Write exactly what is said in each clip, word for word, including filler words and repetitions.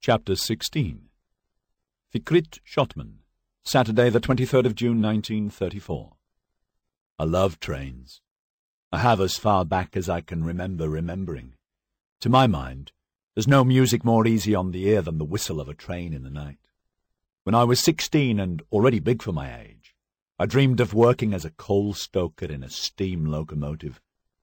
Chapter sixteen. Fikret Shotman, Saturday the twenty-third of June nineteen thirty-four. I love trains. I have as far back as I can remember remembering. To my mind, there's no music more easy on the ear than the whistle of a train in the night. When I was sixteen and already big for my age, I dreamed of working as a coal stoker in a steam locomotive.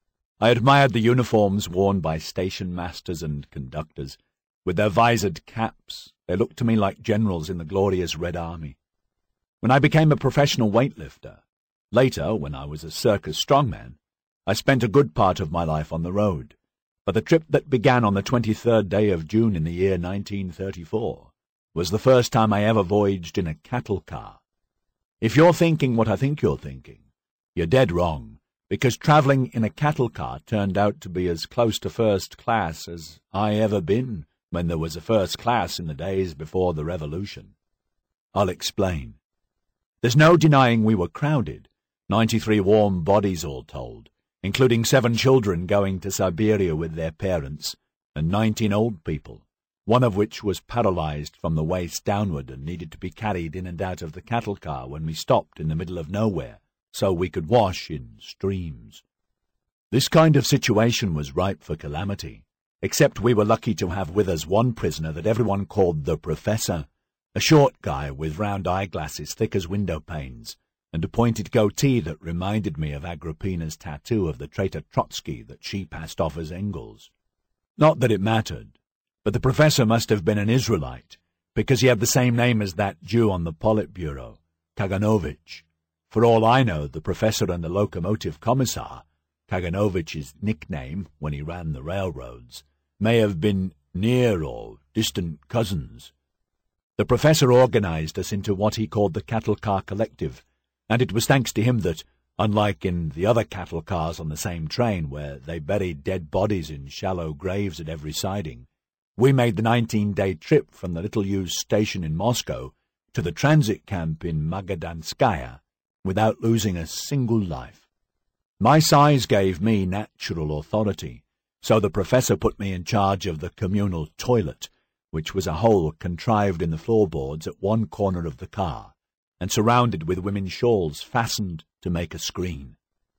I admired the uniforms worn by station masters and conductors. With their visored caps, they looked to me like generals in the glorious Red Army. When I became a professional weightlifter, later, when I was a circus strongman, I spent a good part of my life on the road. But the trip that began on the twenty-third day of June in the year nineteen thirty-four was the first time I ever voyaged in a cattle car. If you're thinking what I think you're thinking, you're dead wrong, because travelling in a cattle car turned out to be as close to first class as I ever been when there was a first class in the days before the Revolution. I'll explain. There's no denying we were crowded, ninety-three warm bodies all told, including seven children going to Siberia with their parents, and nineteen old people, one of which was paralyzed from the waist downward and needed to be carried in and out of the cattle car when we stopped in the middle of nowhere, so we could wash in streams. This kind of situation was ripe for calamity, except we were lucky to have with us one prisoner that everyone called the Professor, a short guy with round eyeglasses thick as window panes, and a pointed goatee that reminded me of Agrippina's tattoo of the traitor Trotsky that she passed off as Engels. Not that it mattered, but the Professor must have been an Israelite, because he had the same name as that Jew on the Politburo, Kaganovich. For all I know, the Professor and the locomotive commissar, Kaganovich's nickname when he ran the railroads, may have been near or distant cousins. The Professor organized us into what he called the Cattle Car Collective, and it was thanks to him that, unlike in the other cattle cars on the same train where they buried dead bodies in shallow graves at every siding, we made the nineteen-day trip from the little-used station in Moscow to the transit camp in Magadanskaya without losing a single life. My size gave me natural authority, so the Professor put me in charge of the communal toilet, which was a hole contrived in the floorboards at one corner of the car, and surrounded with women's shawls fastened to make a screen.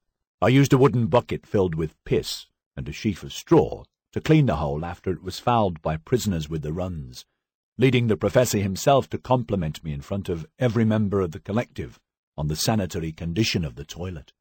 I used a wooden bucket filled with piss and a sheaf of straw to clean the hole after it was fouled by prisoners with the runs, leading the Professor himself to compliment me in front of every member of the collective on the sanitary condition of the toilet.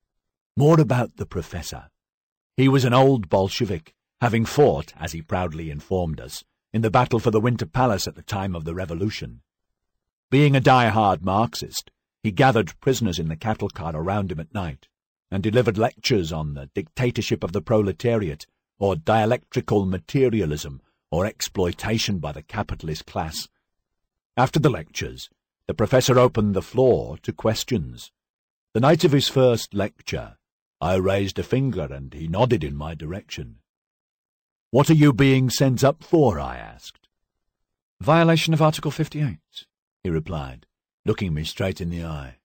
More about the Professor. He was an old Bolshevik, having fought, as he proudly informed us, in the battle for the Winter Palace at the time of the Revolution. Being a die-hard Marxist, he gathered prisoners in the cattle car around him at night, and delivered lectures on the dictatorship of the proletariat, or dialectical materialism, or exploitation by the capitalist class. After the lectures, the Professor opened the floor to questions. The night of his first lecture, I raised a finger and he nodded in my direction. "What are you being sent up for?" I asked. "Violation of Article fifty-eight, he replied, looking me straight in the eye.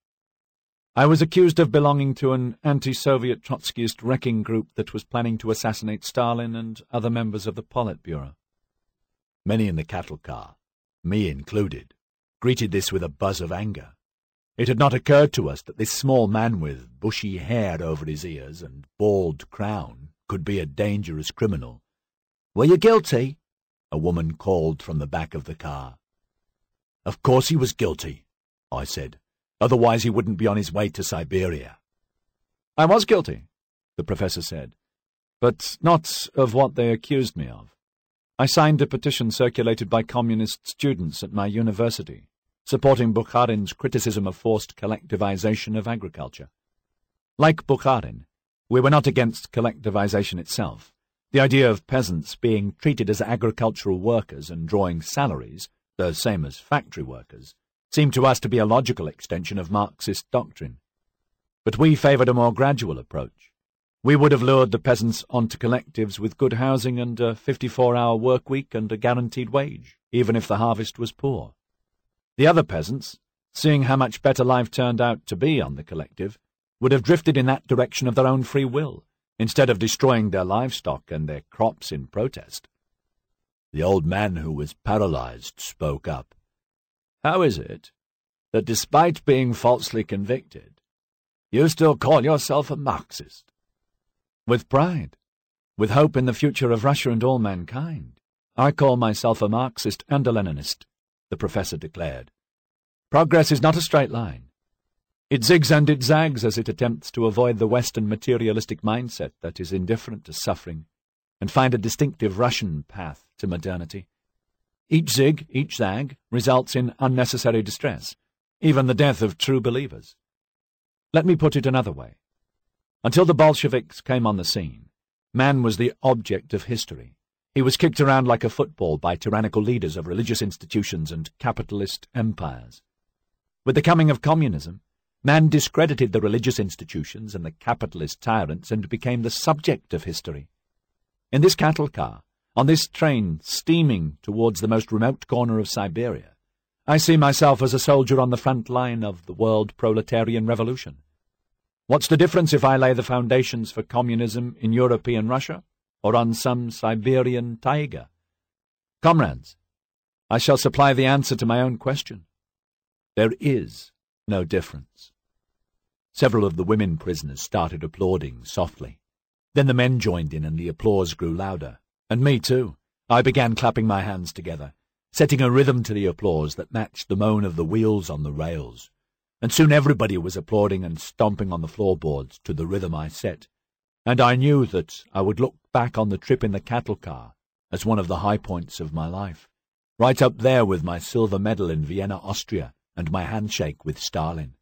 I was accused of belonging to an anti-Soviet Trotskyist wrecking group that was planning to assassinate Stalin and other members of the Politburo. Many in the cattle car, me included, greeted this with a buzz of anger. It had not occurred to us that this small man with bushy hair over his ears and bald crown could be a dangerous criminal. "Were you guilty?" a woman called from the back of the car. "Of course he was guilty," I said. "Otherwise he wouldn't be on his way to Siberia." "I was guilty," the Professor said, "but not of what they accused me of. I signed a petition circulated by communist students at my university, supporting Bukharin's criticism of forced collectivization of agriculture. Like Bukharin, we were not against collectivization itself. The idea of peasants being treated as agricultural workers and drawing salaries, the same as factory workers, seemed to us to be a logical extension of Marxist doctrine. But we favoured a more gradual approach. We would have lured the peasants onto collectives with good housing and a fifty-four hour work week and a guaranteed wage, even if the harvest was poor. The other peasants, seeing how much better life turned out to be on the collective, would have drifted in that direction of their own free will, instead of destroying their livestock and their crops in protest. The old man who was paralyzed spoke up. "How is it that despite being falsely convicted, you still call yourself a Marxist?" "With pride, with hope in the future of Russia and all mankind, I call myself a Marxist and a Leninist," the professor declared. "Progress is not a straight line. It zigs and it zags as it attempts to avoid the Western materialistic mindset that is indifferent to suffering and find a distinctive Russian path to modernity. Each zig, each zag, results in unnecessary distress, even the death of true believers. Let me put it another way. Until the Bolsheviks came on the scene, man was the object of history. He was kicked around like a football by tyrannical leaders of religious institutions and capitalist empires. With the coming of communism, man discredited the religious institutions and the capitalist tyrants and became the subject of history. In this cattle car, on this train steaming towards the most remote corner of Siberia, I see myself as a soldier on the front line of the world proletarian revolution. What's the difference if I lay the foundations for communism in European Russia or on some Siberian taiga? Comrades, I shall supply the answer to my own question. There is no difference." Several of the women prisoners started applauding softly. Then the men joined in and the applause grew louder. And me too. I began clapping my hands together, setting a rhythm to the applause that matched the moan of the wheels on the rails. And soon everybody was applauding and stomping on the floorboards to the rhythm I set. And I knew that I would look back on the trip in the cattle car as one of the high points of my life, right up there with my silver medal in Vienna, Austria, and my handshake with Stalin.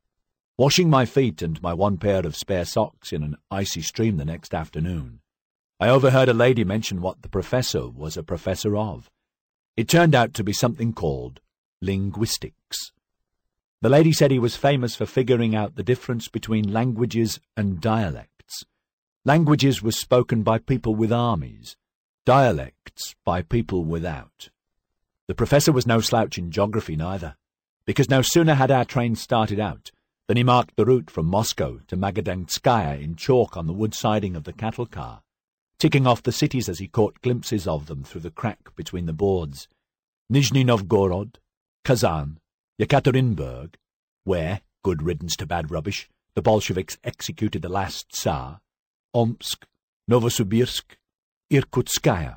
Washing my feet and my one pair of spare socks in an icy stream the next afternoon, I overheard a lady mention what the professor was a professor of. It turned out to be something called linguistics. The lady said he was famous for figuring out the difference between languages and dialects. Languages were spoken by people with armies, dialects by people without. The professor was no slouch in geography neither, because no sooner had our train started out than he marked the route from Moscow to Magadanskaya in chalk on the wood siding of the cattle car, ticking off the cities as he caught glimpses of them through the crack between the boards. Nizhny Novgorod, Kazan, Yekaterinburg, where, good riddance to bad rubbish, the Bolsheviks executed the last Tsar, Omsk, Novosibirsk, Irkutskaya.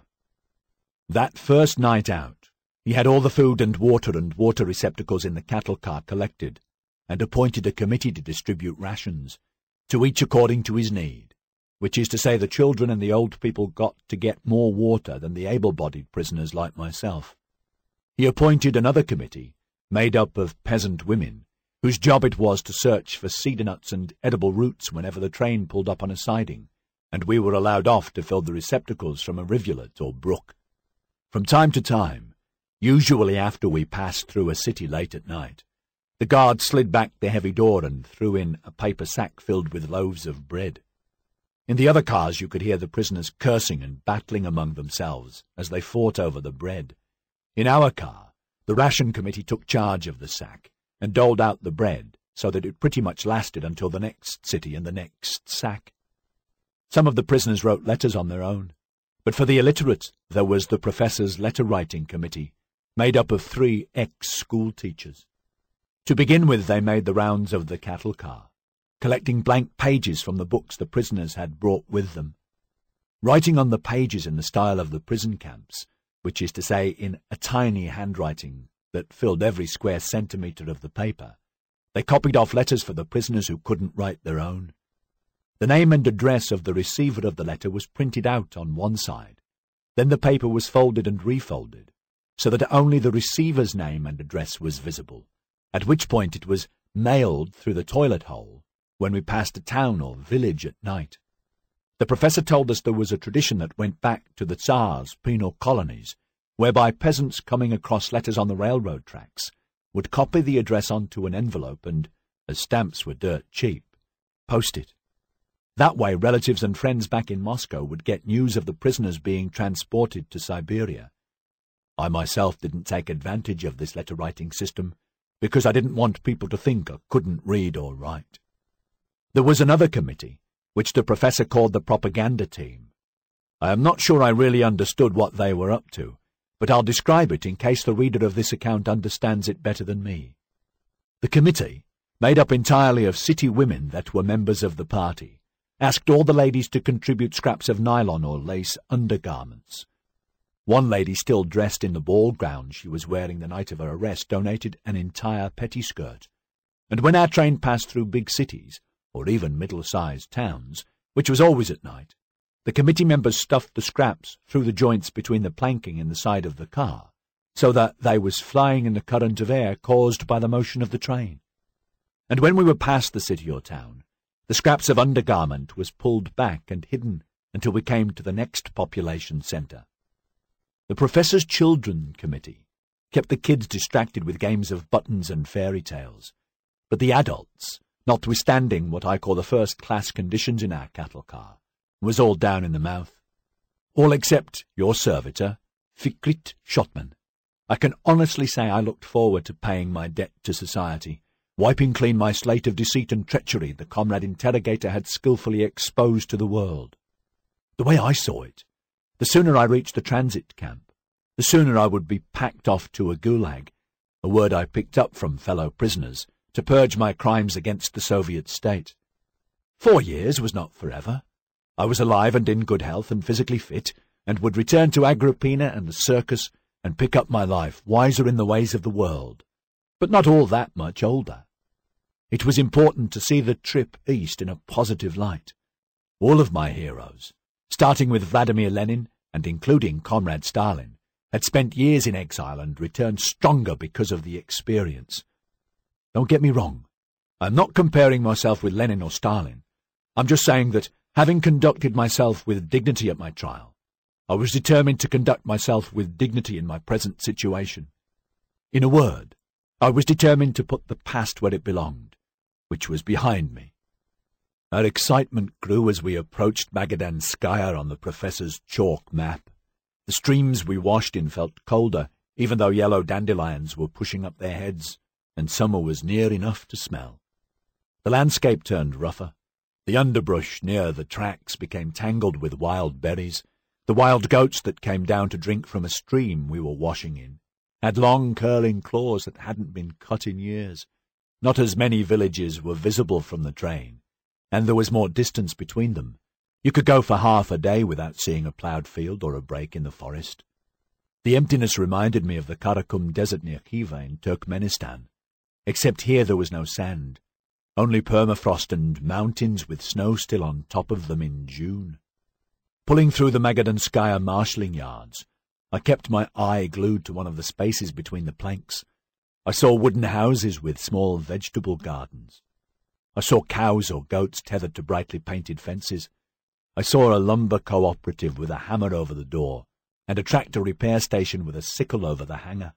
That first night out, he had all the food and water and water receptacles in the cattle car collected, and appointed a committee to distribute rations, to each according to his need, which is to say the children and the old people got to get more water than the able-bodied prisoners like myself. He appointed another committee, made up of peasant women, whose job it was to search for cedar nuts and edible roots whenever the train pulled up on a siding, and we were allowed off to fill the receptacles from a rivulet or brook. From time to time, usually after we passed through a city late at night, the guard slid back the heavy door and threw in a paper sack filled with loaves of bread. In the other cars you could hear the prisoners cursing and battling among themselves as they fought over the bread. In our car, the ration committee took charge of the sack and doled out the bread so that it pretty much lasted until the next city and the next sack. Some of the prisoners wrote letters on their own, but for the illiterate there was the professor's letter-writing committee, made up of three ex-school teachers. To begin with, they made the rounds of the cattle car, collecting blank pages from the books the prisoners had brought with them. Writing on the pages in the style of the prison camps, which is to say in a tiny handwriting that filled every square centimetre of the paper, they copied off letters for the prisoners who couldn't write their own. The name and address of the receiver of the letter was printed out on one side. Then the paper was folded and refolded, so that only the receiver's name and address was visible, at which point it was mailed through the toilet hole when we passed a town or village at night. The professor told us there was a tradition that went back to the Tsar's penal colonies, whereby peasants coming across letters on the railroad tracks would copy the address onto an envelope and, as stamps were dirt cheap, post it. That way relatives and friends back in Moscow would get news of the prisoners being transported to Siberia. I myself didn't take advantage of this letter-writing system, because I didn't want people to think I couldn't read or write. There was another committee, which the professor called the propaganda team. I am not sure I really understood what they were up to, but I'll describe it in case the reader of this account understands it better than me. The committee, made up entirely of city women that were members of the party, asked all the ladies to contribute scraps of nylon or lace undergarments. One lady, still dressed in the ball gown she was wearing the night of her arrest, donated an entire pettiskirt. And when our train passed through big cities, or even middle-sized towns, which was always at night, the committee members stuffed the scraps through the joints between the planking in the side of the car, so that they was flying in the current of air caused by the motion of the train. And when we were past the city or town, the scraps of undergarment was pulled back and hidden until we came to the next population centre. The Professor's Children Committee kept the kids distracted with games of buttons and fairy tales, but the adults, notwithstanding what I call the first-class conditions in our cattle car, was all down in the mouth. All except your servitor, Fikrit Shotman. I can honestly say I looked forward to paying my debt to society, wiping clean my slate of deceit and treachery the comrade interrogator had skilfully exposed to the world. The way I saw it, the sooner I reached the transit camp, the sooner I would be packed off to a gulag, a word I picked up from fellow prisoners, to purge my crimes against the Soviet state. Four years was not forever. I was alive and in good health and physically fit, and would return to Agrippina and the circus and pick up my life, wiser in the ways of the world, but not all that much older. It was important to see the trip east in a positive light. All of my heroes, starting with Vladimir Lenin and including Comrade Stalin, had spent years in exile and returned stronger because of the experience. Don't get me wrong. I'm not comparing myself with Lenin or Stalin. I'm just saying that, having conducted myself with dignity at my trial, I was determined to conduct myself with dignity in my present situation. In a word, I was determined to put the past where it belonged, which was behind me. Our excitement grew as we approached Magadanskaya on the Professor's chalk map. The streams we washed in felt colder, even though yellow dandelions were pushing up their heads, and summer was near enough to smell. The landscape turned rougher. The underbrush near the tracks became tangled with wild berries. The wild goats that came down to drink from a stream we were washing in had long curling claws that hadn't been cut in years. Not as many villages were visible from the train, and there was more distance between them. You could go for half a day without seeing a ploughed field or a break in the forest. The emptiness reminded me of the Karakum Desert near Khiva in Turkmenistan, except here there was no sand, only permafrost and mountains with snow still on top of them in June. Pulling through the Magadanskaya marshalling yards, I kept my eye glued to one of the spaces between the planks. I saw wooden houses with small vegetable gardens. I saw cows or goats tethered to brightly painted fences. I saw a lumber cooperative with a hammer over the door, and a tractor repair station with a sickle over the hanger.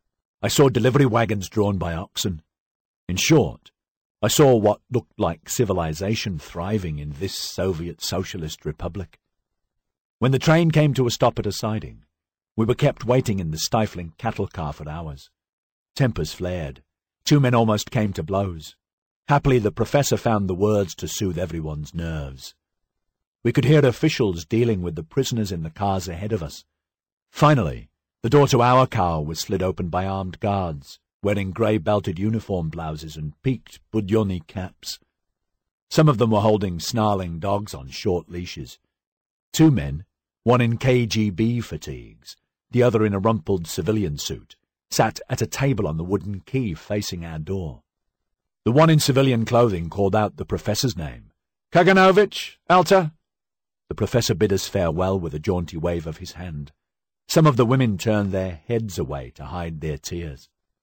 I saw delivery wagons drawn by oxen. In short, I saw what looked like civilization thriving in this Soviet Socialist Republic. When the train came to a stop at a siding, we were kept waiting in the stifling cattle car for hours. Tempers flared. Two men almost came to blows. Happily, the Professor found the words to soothe everyone's nerves. We could hear officials dealing with the prisoners in the cars ahead of us. Finally, the door to our car was slid open by armed guards, wearing grey-belted uniform blouses and peaked budyoni caps. Some of them were holding snarling dogs on short leashes. Two men, one in K G B fatigues, the other in a rumpled civilian suit, sat at a table on the wooden quay facing our door. The one in civilian clothing called out the Professor's name. "Kaganovich, Alta!" The Professor bid us farewell with a jaunty wave of his hand. Some of the women turned their heads away to hide their tears.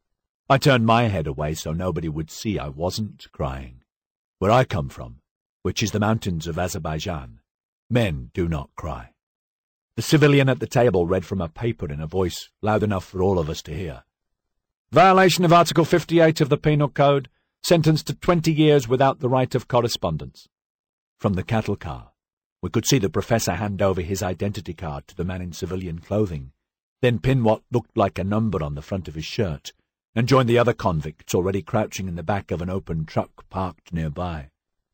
I turned my head away so nobody would see I wasn't crying. Where I come from, which is the mountains of Azerbaijan, men do not cry. The civilian at the table read from a paper in a voice loud enough for all of us to hear. "Violation of Article fifty-eight of the Penal Code, sentenced to twenty years without the right of correspondence." From the cattle car, we could see the Professor hand over his identity card to the man in civilian clothing, then pin what looked like a number on the front of his shirt, and join the other convicts already crouching in the back of an open truck parked nearby.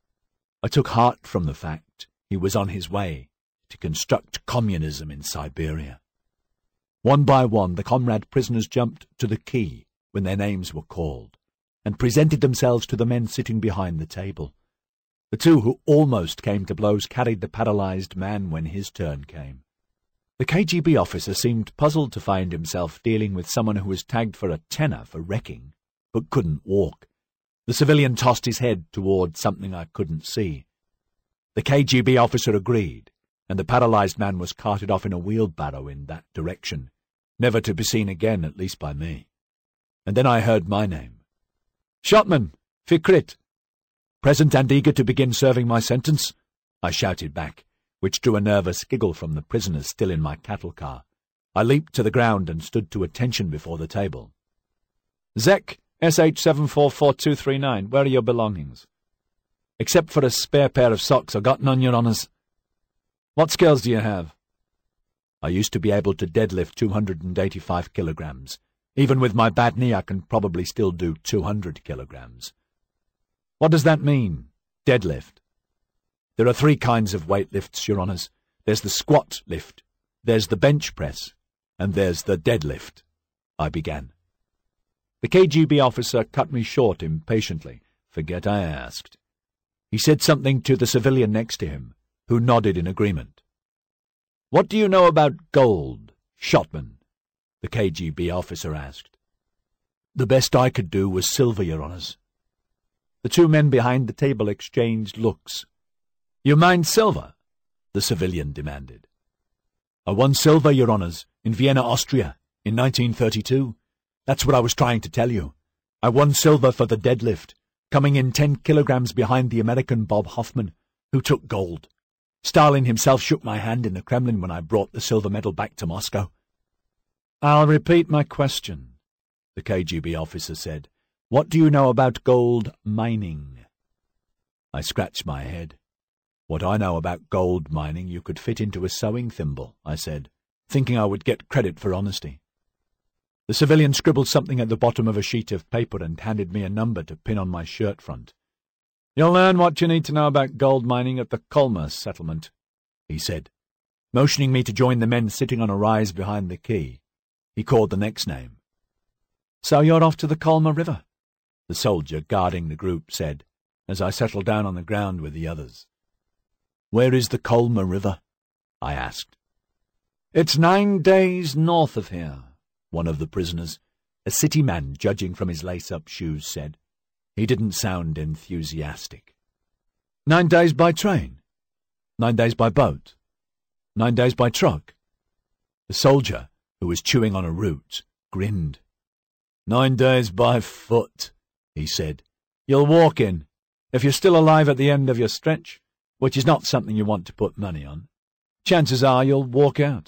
I took heart from the fact he was on his way to construct communism in Siberia. One by one, the comrade prisoners jumped to the quay when their names were called, and presented themselves to the men sitting behind the table. The two who almost came to blows carried the paralyzed man when his turn came. The K G B officer seemed puzzled to find himself dealing with someone who was tagged for a tenner for wrecking, but couldn't walk. The civilian tossed his head toward something I couldn't see. The K G B officer agreed, and the paralyzed man was carted off in a wheelbarrow in that direction, never to be seen again, at least by me. And then I heard my name. "Shotman, Fikrit." "Present and eager to begin serving my sentence?" I shouted back, which drew a nervous giggle from the prisoners still in my cattle car. I leaped to the ground and stood to attention before the table. "Zek, S H seven four four two three nine, where are your belongings?" "Except for a spare pair of socks, I've got none, Your Honours." "What skills do you have?" "I used to be able to deadlift two hundred eighty-five kilograms. Even with my bad knee, I can probably still do two hundred kilograms. "What does that mean, deadlift?" "There are three kinds of weight lifts, Your Honours. There's the squat lift, there's the bench press, and there's the deadlift," I began. The K G B officer cut me short impatiently. Forget I asked. He said something to the civilian next to him, who nodded in agreement. "What do you know about gold, Shotman?" the K G B officer asked. "The best I could do was silver, Your Honours." The two men behind the table exchanged looks. "You mine silver?" the civilian demanded. "I won silver, Your Honours, in Vienna, Austria, in nineteen thirty-two. That's what I was trying to tell you. I won silver for the deadlift, coming in ten kilograms behind the American Bob Hoffman, who took gold. Stalin himself shook my hand in the Kremlin when I brought the silver medal back to Moscow." "I'll repeat my question," the K G B officer said. "What do you know about gold mining?" I scratched my head. "What I know about gold mining you could fit into a sewing thimble," I said, thinking I would get credit for honesty. The civilian scribbled something at the bottom of a sheet of paper and handed me a number to pin on my shirt front. "You'll learn what you need to know about gold mining at the Colma settlement," he said, motioning me to join the men sitting on a rise behind the quay. He called the next name. "So you're off to the Colma River?" the soldier guarding the group said, as I settled down on the ground with the others. "Where is the Colma River?" I asked. "It's nine days north of here," one of the prisoners, a city man judging from his lace-up shoes, said. He didn't sound enthusiastic. "Nine days by train? Nine days by boat? Nine days by truck?" The soldier, who was chewing on a root, grinned. "Nine days by foot," he said. "You'll walk in, if you're still alive at the end of your stretch, which is not something you want to put money on. Chances are you'll walk out."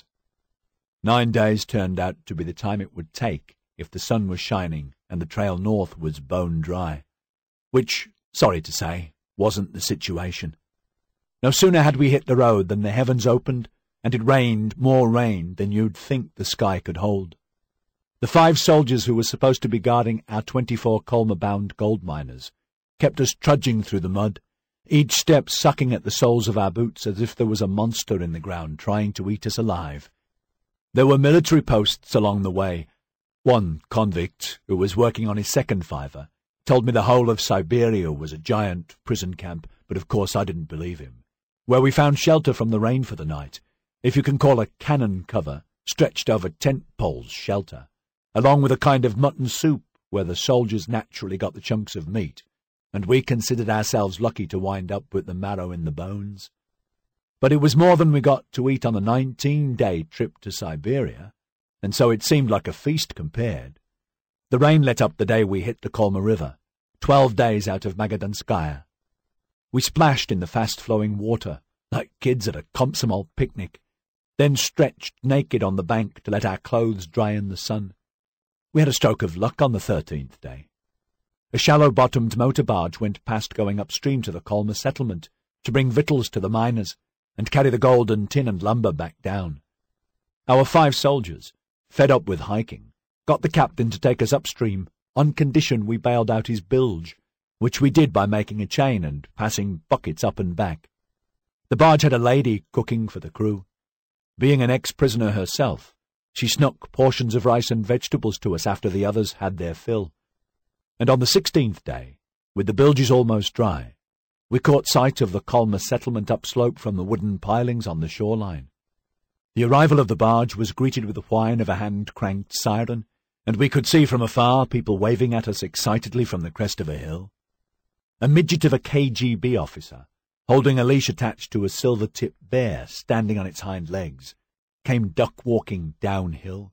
Nine days turned out to be the time it would take if the sun was shining and the trail north was bone dry, which, sorry to say, wasn't the situation. No sooner had we hit the road than the heavens opened, and it rained more rain than you'd think the sky could hold. The five soldiers who were supposed to be guarding our twenty-four Colma-bound gold miners kept us trudging through the mud, each step sucking at the soles of our boots as if there was a monster in the ground trying to eat us alive. There were military posts along the way. One convict, who was working on his second fiver, told me the whole of Siberia was a giant prison camp, but of course I didn't believe him. Where we found shelter from the rain for the night, if you can call a cannon cover, stretched over tent poles shelter, along with a kind of mutton soup where the soldiers naturally got the chunks of meat, and we considered ourselves lucky to wind up with the marrow in the bones. But it was more than we got to eat on a nineteen-day trip to Siberia, and so it seemed like a feast compared. The rain let up the day we hit the Colma River, twelve days out of Magadanskaya. We splashed in the fast-flowing water, like kids at a Komsomol picnic, then stretched naked on the bank to let our clothes dry in the sun. We had a stroke of luck on the thirteenth day. A shallow-bottomed motor barge went past going upstream to the Colma settlement to bring victuals to the miners and carry the gold and tin and lumber back down. Our five soldiers, fed up with hiking, got the captain to take us upstream on condition we bailed out his bilge, which we did by making a chain and passing buckets up and back. The barge had a lady cooking for the crew. Being an ex-prisoner herself, She snuck portions of rice and vegetables to us after the others had their fill. And on the sixteenth day, with the bilges almost dry, we caught sight of the Colma settlement upslope from the wooden pilings on the shoreline. The arrival of the barge was greeted with the whine of a hand-cranked siren, and we could see from afar people waving at us excitedly from the crest of a hill. A midget of a K G B officer, holding a leash attached to a silver-tipped bear standing on its hind legs, came duck-walking downhill.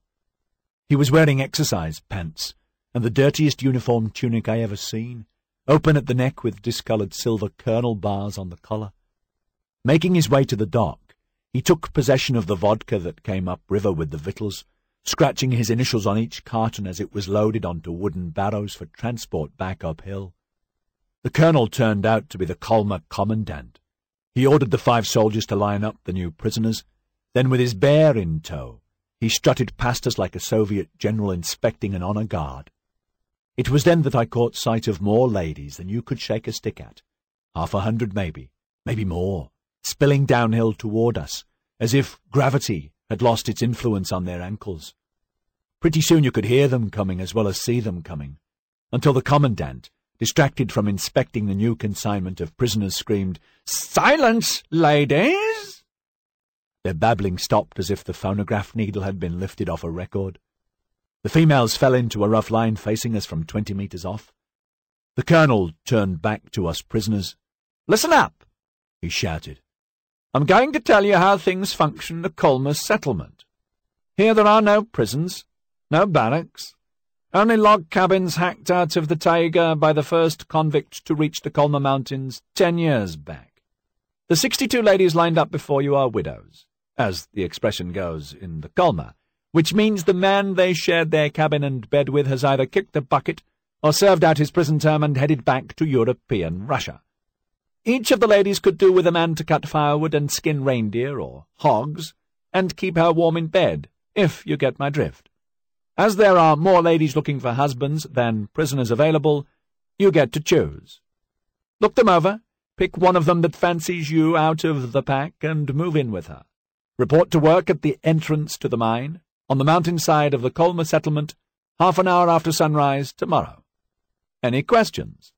He was wearing exercise pants, and the dirtiest uniform tunic I ever seen, open at the neck with discoloured silver kernel bars on the collar. Making his way to the dock, he took possession of the vodka that came upriver with the victuals, scratching his initials on each carton as it was loaded onto wooden barrows for transport back uphill. The colonel turned out to be the Colma commandant. He ordered the five soldiers to line up the new prisoners. Then, with his bear in tow, he strutted past us like a Soviet general inspecting an honour guard. It was then that I caught sight of more ladies than you could shake a stick at, half a hundred maybe, maybe more, spilling downhill toward us, as if gravity had lost its influence on their ankles. Pretty soon you could hear them coming as well as see them coming, until the commandant, distracted from inspecting the new consignment of prisoners, screamed, "Silence, ladies!" Their babbling stopped as if the phonograph needle had been lifted off a record. The females fell into a rough line facing us from twenty metres off. The colonel turned back to us prisoners. "Listen up," he shouted. "I'm going to tell you how things function in the Colma settlement. Here there are no prisons, no barracks, only log cabins hacked out of the taiga by the first convict to reach the Colma Mountains ten years back. The sixty-two ladies lined up before you are widows, as the expression goes in the Colma, which means the man they shared their cabin and bed with has either kicked the bucket or served out his prison term and headed back to European Russia. Each of the ladies could do with a man to cut firewood and skin reindeer or hogs and keep her warm in bed, if you get my drift. As there are more ladies looking for husbands than prisoners available, you get to choose. Look them over, pick one of them that fancies you out of the pack, and move in with her. Report to work at the entrance to the mine, on the mountainside of the Colma settlement, half an hour after sunrise tomorrow. Any questions?"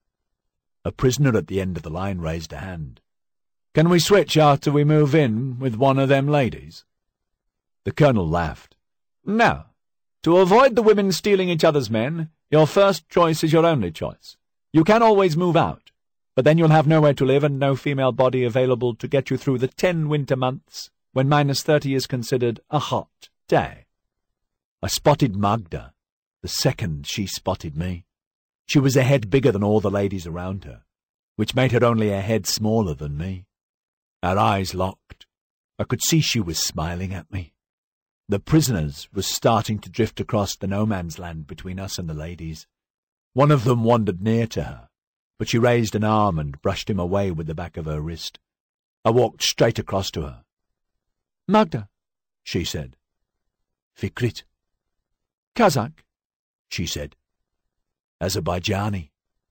A prisoner at the end of the line raised a hand. "Can we switch after we move in with one of them ladies?" The colonel laughed. "No. To avoid the women stealing each other's men, your first choice is your only choice. You can always move out, but then you'll have nowhere to live and no female body available to get you through the ten winter months when minus thirty is considered a hot day." I spotted Magda, the second she spotted me. She was a head bigger than all the ladies around her, which made her only a head smaller than me. Our eyes locked. I could see she was smiling at me. The prisoners were starting to drift across the no-man's land between us and the ladies. One of them wandered near to her, but she raised an arm and brushed him away with the back of her wrist. I walked straight across to her. "Magda," she said. "Fikrit." "Kazakh," she said. "Azerbaijani."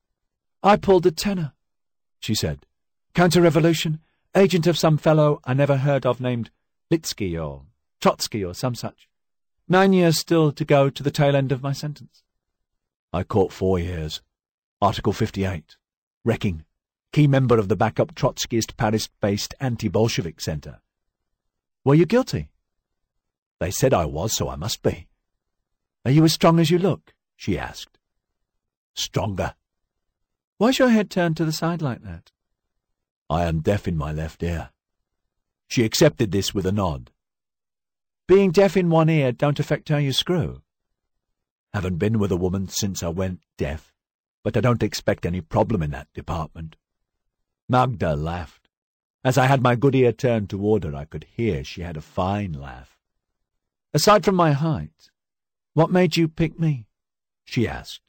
"I pulled a tenor," she said. "Counter-revolution, agent of some fellow I never heard of named Litsky or Trotsky or some such. Nine years still to go to the tail end of my sentence." "I caught four years. Article fifty-eight. Wrecking. Key member of the backup Trotskyist Paris-based anti-Bolshevik centre." "Were you guilty?" "They said I was, so I must be." "Are you as strong as you look?" she asked. "Stronger." "Why's your head turned to the side like that?" "I am deaf in my left ear." She accepted this with a nod. "Being deaf in one ear don't affect how you screw?" "Haven't been with a woman since I went deaf, but I don't expect any problem in that department." Magda laughed. As I had my good ear turned toward her, I could hear she had a fine laugh. "Aside from my height, what made you pick me?" she asked.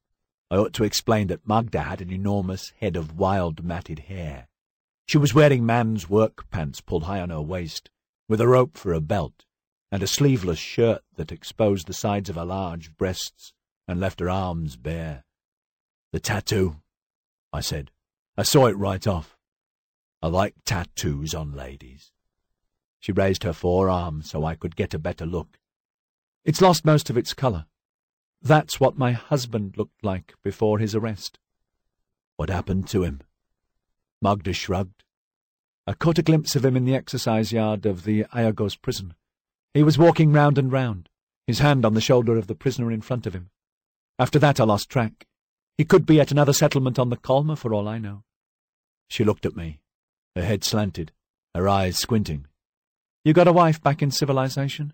I ought to explain that Magda had an enormous head of wild matted hair. She was wearing man's work pants pulled high on her waist, with a rope for a belt, and a sleeveless shirt that exposed the sides of her large breasts and left her arms bare. "The tattoo," I said. "I saw it right off. I like tattoos on ladies." She raised her forearm so I could get a better look. It's lost most of its colour. That's what my husband looked like before his arrest." "What happened to him?" Magda shrugged. "I caught a glimpse of him in the exercise yard of the Iagos prison. He was walking round and round, his hand on the shoulder of the prisoner in front of him. After that I lost track. He could be at another settlement on the Colma for all I know." She looked at me, her head slanted, her eyes squinting. "You got a wife back in civilization?"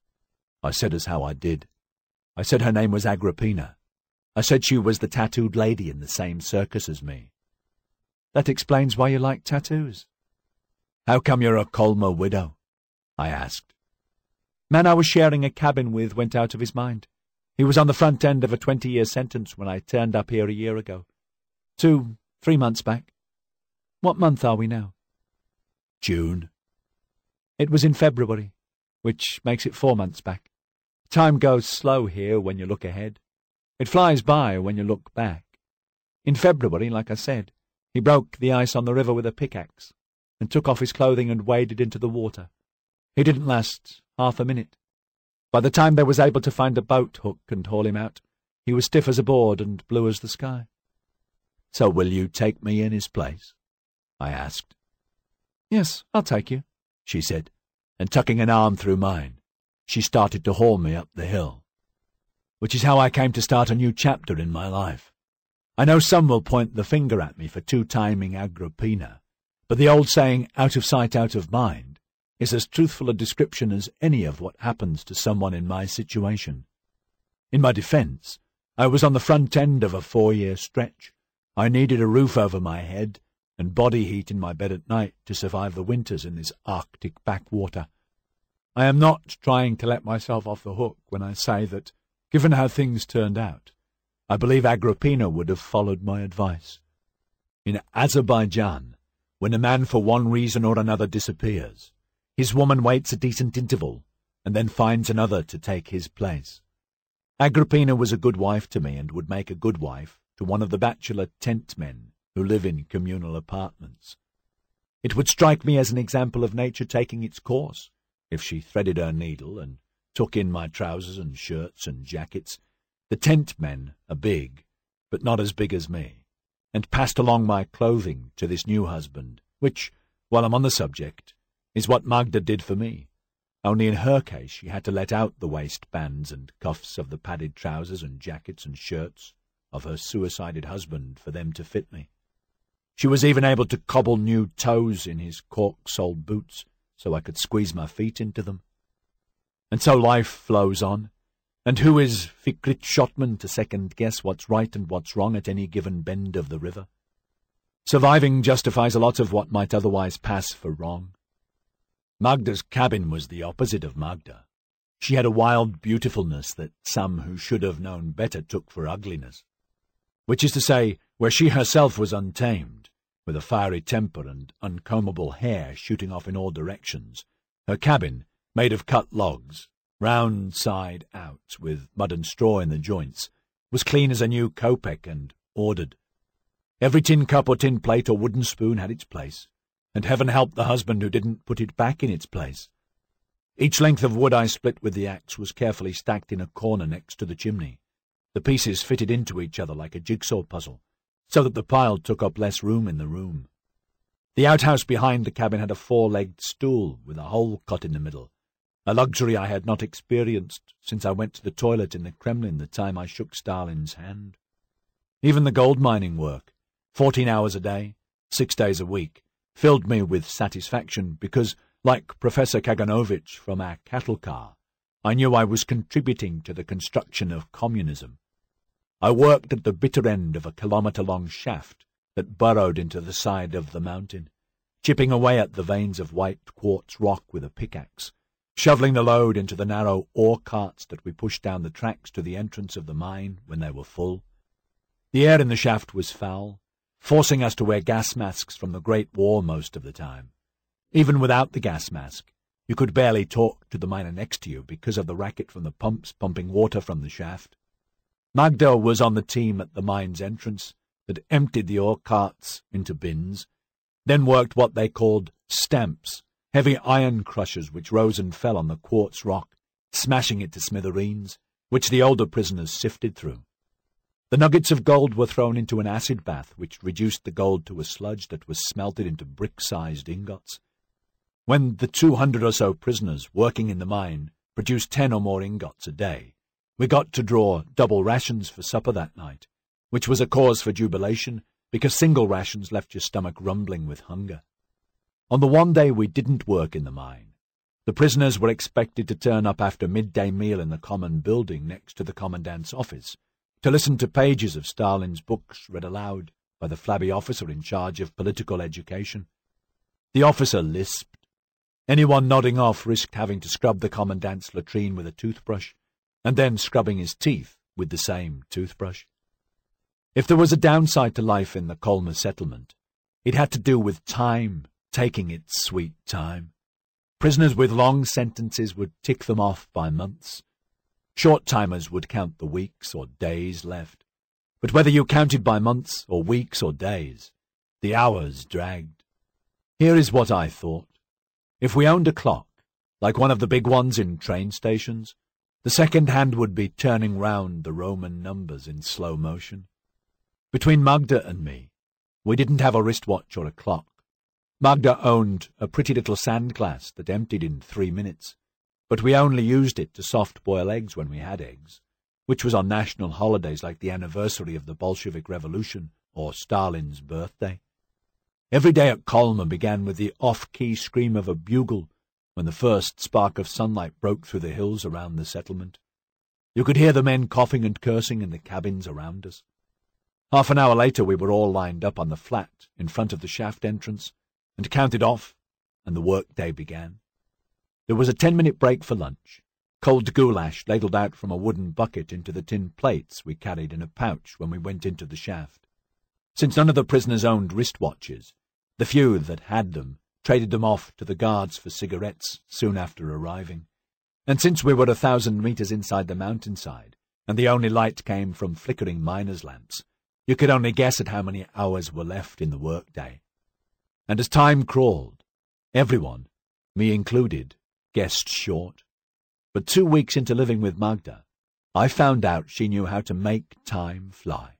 I said as how I did. I said her name was Agrippina. I said she was the tattooed lady in the same circus as me. "That explains why you like tattoos." "How come you're a Colma widow?" I asked. "Man I was sharing a cabin with went out of his mind. He was on the front end of a twenty-year sentence when I turned up here a year ago. Two, three months back. What month are we now?" "June." "It was in February, which makes it four months back. Time goes slow here when you look ahead. It flies by when you look back. In February, like I said, he broke the ice on the river with a pickaxe and took off his clothing and waded into the water. He didn't last half a minute. By the time they was able to find a boat hook and haul him out, he was stiff as a board and blue as the sky." "So will you take me in his place?" I asked. "Yes, I'll take you," she said, and tucking an arm through mine, she started to haul me up the hill. Which is how I came to start a new chapter in my life. I know some will point the finger at me for two-timing Agrippina, but the old saying, out of sight, out of mind, is as truthful a description as any of what happens to someone in my situation. In my defence, I was on the front end of a four-year stretch. I needed a roof over my head and body heat in my bed at night to survive the winters in this Arctic backwater. I am not trying to let myself off the hook when I say that, given how things turned out, I believe Agrippina would have followed my advice. In Azerbaijan, when a man for one reason or another disappears, his woman waits a decent interval and then finds another to take his place. Agrippina was a good wife to me and would make a good wife to one of the bachelor tent men who live in communal apartments. It would strike me as an example of nature taking its course, if she threaded her needle and took in my trousers and shirts and jackets. The tent men are big, but not as big as me, and passed along my clothing to this new husband, which, while I'm on the subject, is what Magda did for me. Only in her case she had to let out the waistbands and cuffs of the padded trousers and jackets and shirts of her suicided husband for them to fit me. She was even able to cobble new toes in his cork-soled boots so I could squeeze my feet into them. And so life flows on, and who is Fikrit Shotman to second-guess what's right and what's wrong at any given bend of the river? Surviving justifies a lot of what might otherwise pass for wrong. Magda's cabin was the opposite of Magda. She had a wild beautifulness that some who should have known better took for ugliness. Which is to say, where she herself was untamed, with a fiery temper and uncombable hair shooting off in all directions, her cabin, made of cut logs, round side out, with mud and straw in the joints, was clean as a new kopeck and ordered. Every tin cup or tin plate or wooden spoon had its place, and heaven help the husband who didn't put it back in its place. Each length of wood I split with the axe was carefully stacked in a corner next to the chimney, the pieces fitted into each other like a jigsaw puzzle, so that the pile took up less room in the room. The outhouse behind the cabin had a four-legged stool with a hole cut in the middle, a luxury I had not experienced since I went to the toilet in the Kremlin the time I shook Stalin's hand. Even the gold mining work, fourteen hours a day, six days a week, filled me with satisfaction because, like Professor Kaganovich from our cattle car, I knew I was contributing to the construction of communism. I worked at the bitter end of a kilometre-long shaft that burrowed into the side of the mountain, chipping away at the veins of white quartz rock with a pickaxe, shoveling the load into the narrow ore carts that we pushed down the tracks to the entrance of the mine when they were full. The air in the shaft was foul, forcing us to wear gas masks from the Great War most of the time. Even without the gas mask, you could barely talk to the miner next to you because of the racket from the pumps pumping water from the shaft. Magda was on the team at the mine's entrance that emptied the ore carts into bins, then worked what they called stamps, heavy iron crushers which rose and fell on the quartz rock smashing it to smithereens, which the older prisoners sifted through. The nuggets of gold were thrown into an acid bath which reduced the gold to a sludge that was smelted into brick-sized ingots. When the two hundred or so prisoners working in the mine produced ten or more ingots a day, we got to draw double rations for supper that night, which was a cause for jubilation because single rations left your stomach rumbling with hunger. On the one day we didn't work in the mine, the prisoners were expected to turn up after midday meal in the common building next to the commandant's office to listen to pages of Stalin's books read aloud by the flabby officer in charge of political education. The officer lisped. Anyone nodding off risked having to scrub the commandant's latrine with a toothbrush, and then scrubbing his teeth with the same toothbrush. If there was a downside to life in the Colma settlement, it had to do with time taking its sweet time. Prisoners with long sentences would tick them off by months. Short-timers would count the weeks or days left. But whether you counted by months or weeks or days, the hours dragged. Here is what I thought. If we owned a clock, like one of the big ones in train stations, the second hand would be turning round the Roman numbers in slow motion. Between Magda and me, we didn't have a wristwatch or a clock. Magda owned a pretty little sand glass that emptied in three minutes, but we only used it to soft-boil eggs when we had eggs, which was on national holidays like the anniversary of the Bolshevik Revolution or Stalin's birthday. Every day at Colma began with the off-key scream of a bugle when the first spark of sunlight broke through the hills around the settlement. You could hear the men coughing and cursing in the cabins around us. Half an hour later we were all lined up on the flat in front of the shaft entrance and counted off, and the work-day began. There was a ten-minute break for lunch, cold goulash ladled out from a wooden bucket into the tin plates we carried in a pouch when we went into the shaft. Since none of the prisoners owned wristwatches, the few that had them traded them off to the guards for cigarettes soon after arriving. And since we were a thousand metres inside the mountainside, and the only light came from flickering miners' lamps, you could only guess at how many hours were left in the workday. And as time crawled, everyone, me included, guessed short. But two weeks into living with Magda, I found out she knew how to make time fly.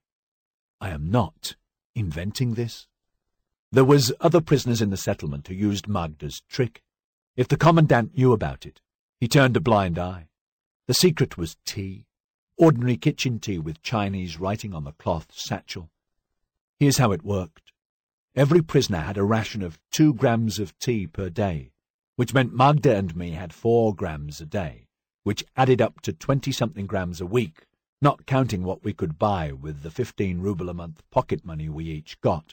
I am not inventing this. There was other prisoners in the settlement who used Magda's trick. If the commandant knew about it, he turned a blind eye. The secret was tea, ordinary kitchen tea with Chinese writing on the cloth satchel. Here's how it worked. Every prisoner had a ration of two grams of tea per day, which meant Magda and me had four grams a day, which added up to twenty-something grams a week, not counting what we could buy with the fifteen ruble a month pocket money we each got.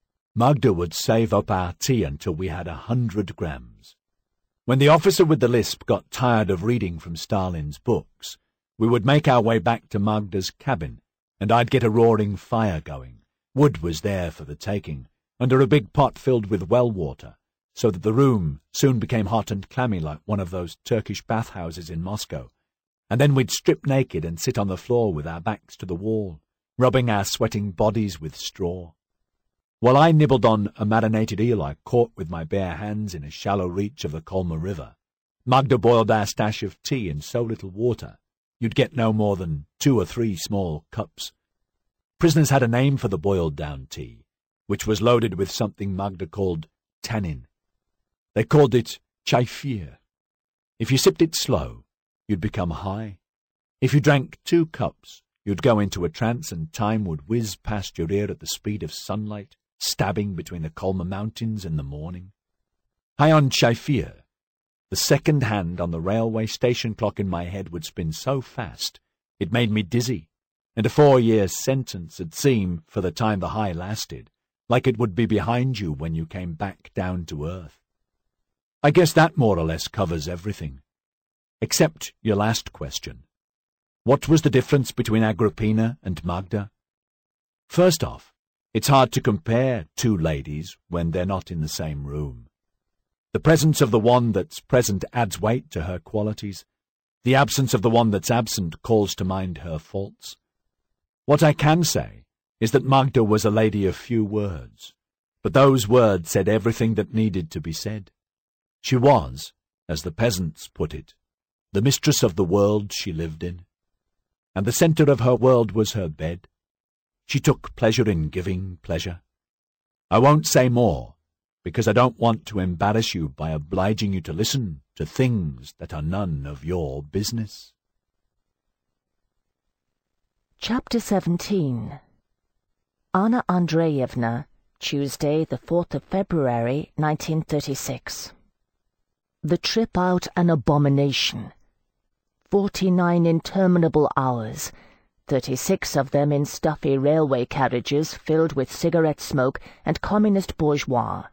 Magda would save up our tea until we had a hundred grams. When the officer with the lisp got tired of reading from Stalin's books, we would make our way back to Magda's cabin, and I'd get a roaring fire going. Wood was there for the taking, under a big pot filled with well water, so that the room soon became hot and clammy like one of those Turkish bathhouses in Moscow, and then we'd strip naked and sit on the floor with our backs to the wall, rubbing our sweating bodies with straw. While I nibbled on a marinated eel I caught with my bare hands in a shallow reach of the Colma River, Magda boiled our stash of tea in so little water you'd get no more than two or three small cups. Prisoners had a name for the boiled-down tea, which was loaded with something Magda called tannin. They called it chaifir. If you sipped it slow, you'd become high. If you drank two cups, you'd go into a trance and time would whiz past your ear at the speed of sunlight, stabbing between the Colma Mountains in the morning. High on chaifir, the second hand on the railway station clock in my head would spin so fast it made me dizzy, and a four-year sentence would seem, for the time the high lasted, like it would be behind you when you came back down to earth. I guess that more or less covers everything. Except your last question. What was the difference between Agrippina and Magda? First off, it's hard to compare two ladies when they're not in the same room. The presence of the one that's present adds weight to her qualities. The absence of the one that's absent calls to mind her faults. What I can say is that Magda was a lady of few words, but those words said everything that needed to be said. She was, as the peasants put it, the mistress of the world she lived in, and the centre of her world was her bed. She took pleasure in giving pleasure. I won't say more, because I don't want to embarrass you by obliging you to listen to things that are none of your business. Chapter seventeen. Anna Andreevna, Tuesday, the fourth of February, nineteen thirty-six. The trip out an abomination. Forty-nine interminable hours, thirty-six of them in stuffy railway carriages filled with cigarette smoke and communist bourgeois.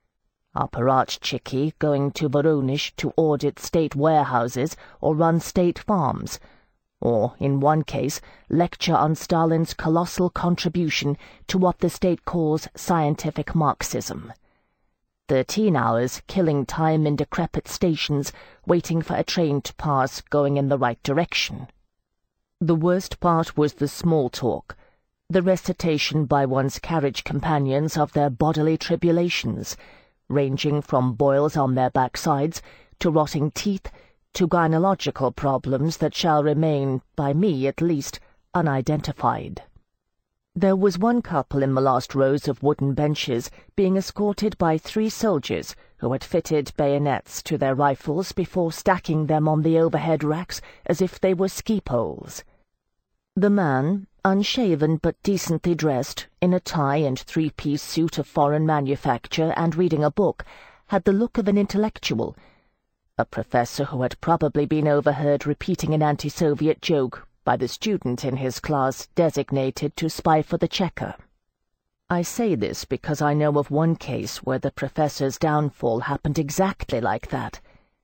Apparatchiki going to Voronezh to audit state warehouses or run state farms, or, in one case, lecture on Stalin's colossal contribution to what the state calls scientific Marxism. Thirteen hours killing time in decrepit stations, waiting for a train to pass going in the right direction. The worst part was the small talk, the recitation by one's carriage companions of their bodily tribulations, ranging from boils on their backsides to rotting teeth to gynecological problems that shall remain, by me at least, unidentified. There was one couple in the last rows of wooden benches being escorted by three soldiers who had fitted bayonets to their rifles before stacking them on the overhead racks as if they were ski poles. The man, unshaven but decently dressed, in a tie and three-piece suit of foreign manufacture and reading a book, had the look of an intellectual, a professor who had probably been overheard repeating an anti-Soviet joke by the student in his class designated to spy for the Cheka. I say this because I know of one case where the professor's downfall happened exactly like that.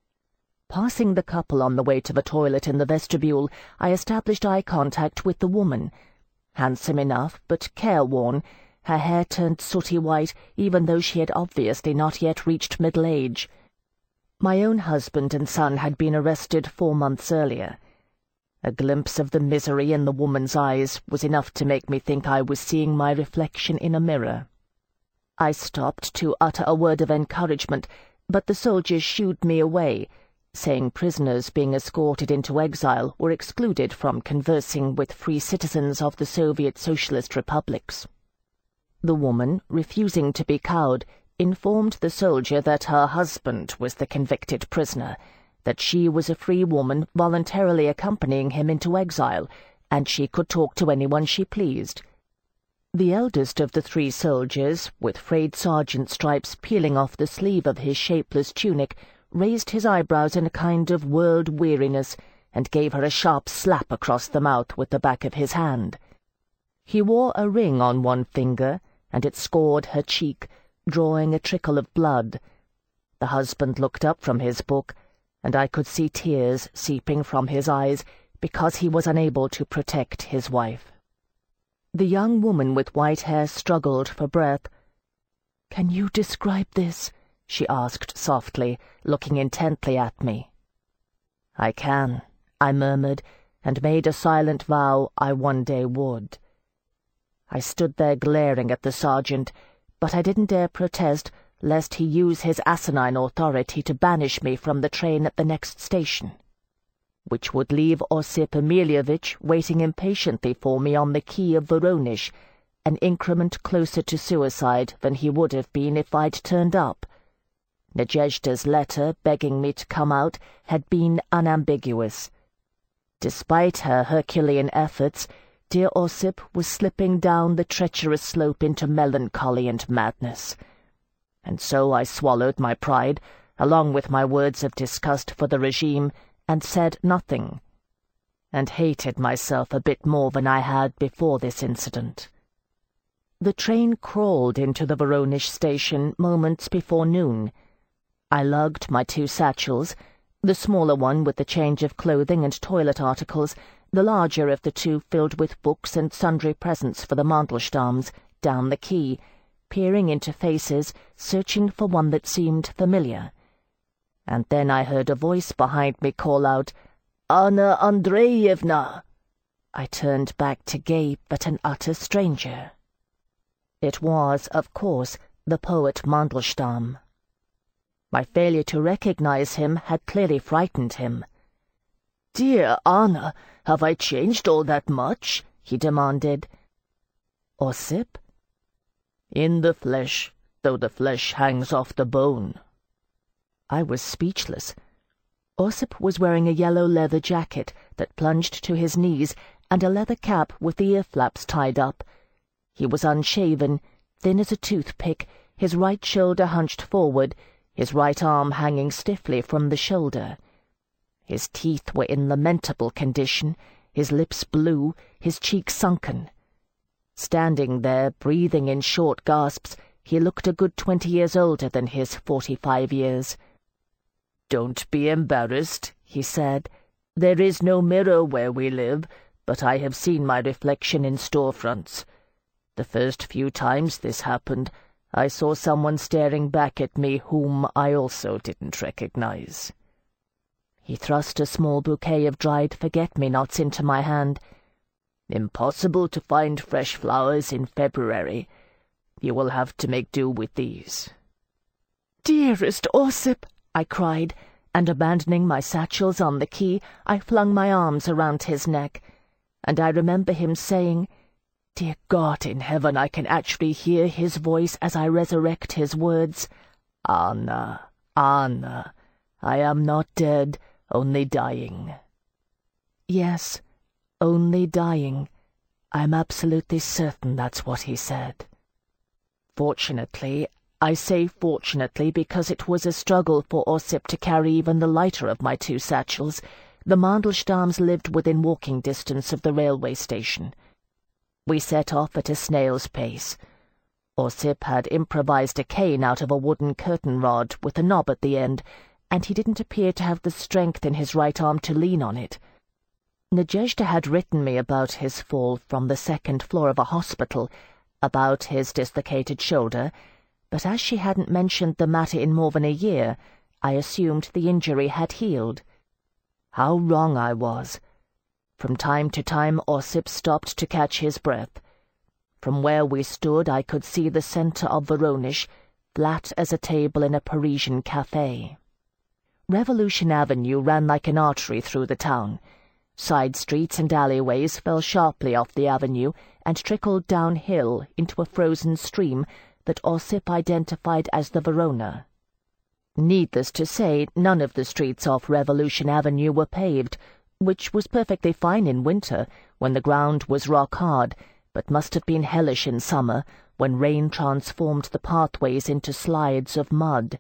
Passing the couple on the way to the toilet in the vestibule, I established eye contact with the woman, handsome enough but careworn, her hair turned sooty white even though she had obviously not yet reached middle age. My own husband and son had been arrested four months earlier. A glimpse of the misery in the woman's eyes was enough to make me think I was seeing my reflection in a mirror. I stopped to utter a word of encouragement, but the soldiers shooed me away, saying prisoners being escorted into exile were excluded from conversing with free citizens of the Soviet Socialist Republics. The woman, refusing to be cowed, informed the soldier that her husband was the convicted prisoner, that she was a free woman voluntarily accompanying him into exile, and she could talk to anyone she pleased. The eldest of the three soldiers, with frayed sergeant stripes peeling off the sleeve of his shapeless tunic, raised his eyebrows in a kind of world weariness, and gave her a sharp slap across the mouth with the back of his hand. He wore a ring on one finger, and it scored her cheek, drawing a trickle of blood. The husband looked up from his book, and I could see tears seeping from his eyes because he was unable to protect his wife. The young woman with white hair struggled for breath. "Can you describe this?" she asked softly, looking intently at me. "I can," I murmured, and made a silent vow I one day would. I stood there glaring at the sergeant, but I didn't dare protest, lest he use his asinine authority to banish me from the train at the next station, which would leave Osip Emilievich waiting impatiently for me on the quay of Voronezh, an increment closer to suicide than he would have been if I'd turned up. Nadezhda's letter begging me to come out had been unambiguous. Despite her Herculean efforts, dear Osip was slipping down the treacherous slope into melancholy and madness. And so I swallowed my pride, along with my words of disgust for the regime, and said nothing, and hated myself a bit more than I had before this incident. The train crawled into the Voronezh station moments before noon. I lugged my two satchels, the smaller one with the change of clothing and toilet articles, the larger of the two filled with books and sundry presents for the Mandelstams, down the quay, peering into faces, searching for one that seemed familiar. And then I heard a voice behind me call out, "Anna Andreevna!" I turned back to gape at an utter stranger. It was, of course, the poet Mandelstam. My failure to recognize him had clearly frightened him. "Dear Anna, have I changed all that much?" he demanded. "Osip?" "In the flesh, though the flesh hangs off the bone." I was speechless. Osip was wearing a yellow leather jacket that plunged to his knees and a leather cap with the ear-flaps tied up. He was unshaven, thin as a toothpick, his right shoulder hunched forward, his right arm hanging stiffly from the shoulder. His teeth were in lamentable condition, his lips blue, his cheeks sunken. Standing there, breathing in short gasps, he looked a good twenty years older than his forty-five years. "Don't be embarrassed," he said. "There is no mirror where we live, but I have seen my reflection in storefronts. The first few times this happened, I saw someone staring back at me whom I also didn't recognize." He thrust a small bouquet of dried forget-me-nots into my hand. "Impossible to find fresh flowers in February. You will have to make do with these." "Dearest Osip!" I cried, and abandoning my satchels on the quay, I flung my arms around his neck. And I remember him saying, "Dear God in heaven, I can actually hear his voice as I resurrect his words. Anna, Anna, I am not dead, only dying." Yes, only dying. I'm absolutely certain that's what he said. Fortunately, I say fortunately because it was a struggle for Osip to carry even the lighter of my two satchels, the Mandelstams lived within walking distance of the railway station. We set off at a snail's pace. Osip had improvised a cane out of a wooden curtain rod with a knob at the end, and he didn't appear to have the strength in his right arm to lean on it. Nadezhda had written me about his fall from the second floor of a hospital, about his dislocated shoulder, but as she hadn't mentioned the matter in more than a year, I assumed the injury had healed. How wrong I was. From time to time Osip stopped to catch his breath. From where we stood I could see the centre of Voronezh, flat as a table in a Parisian café. Revolution Avenue ran like an artery through the town. Side streets and alleyways fell sharply off the avenue and trickled downhill into a frozen stream that Osip identified as the Vorona. Needless to say, none of the streets off Revolution Avenue were paved, which was perfectly fine in winter, when the ground was rock-hard, but must have been hellish in summer, when rain transformed the pathways into slides of mud.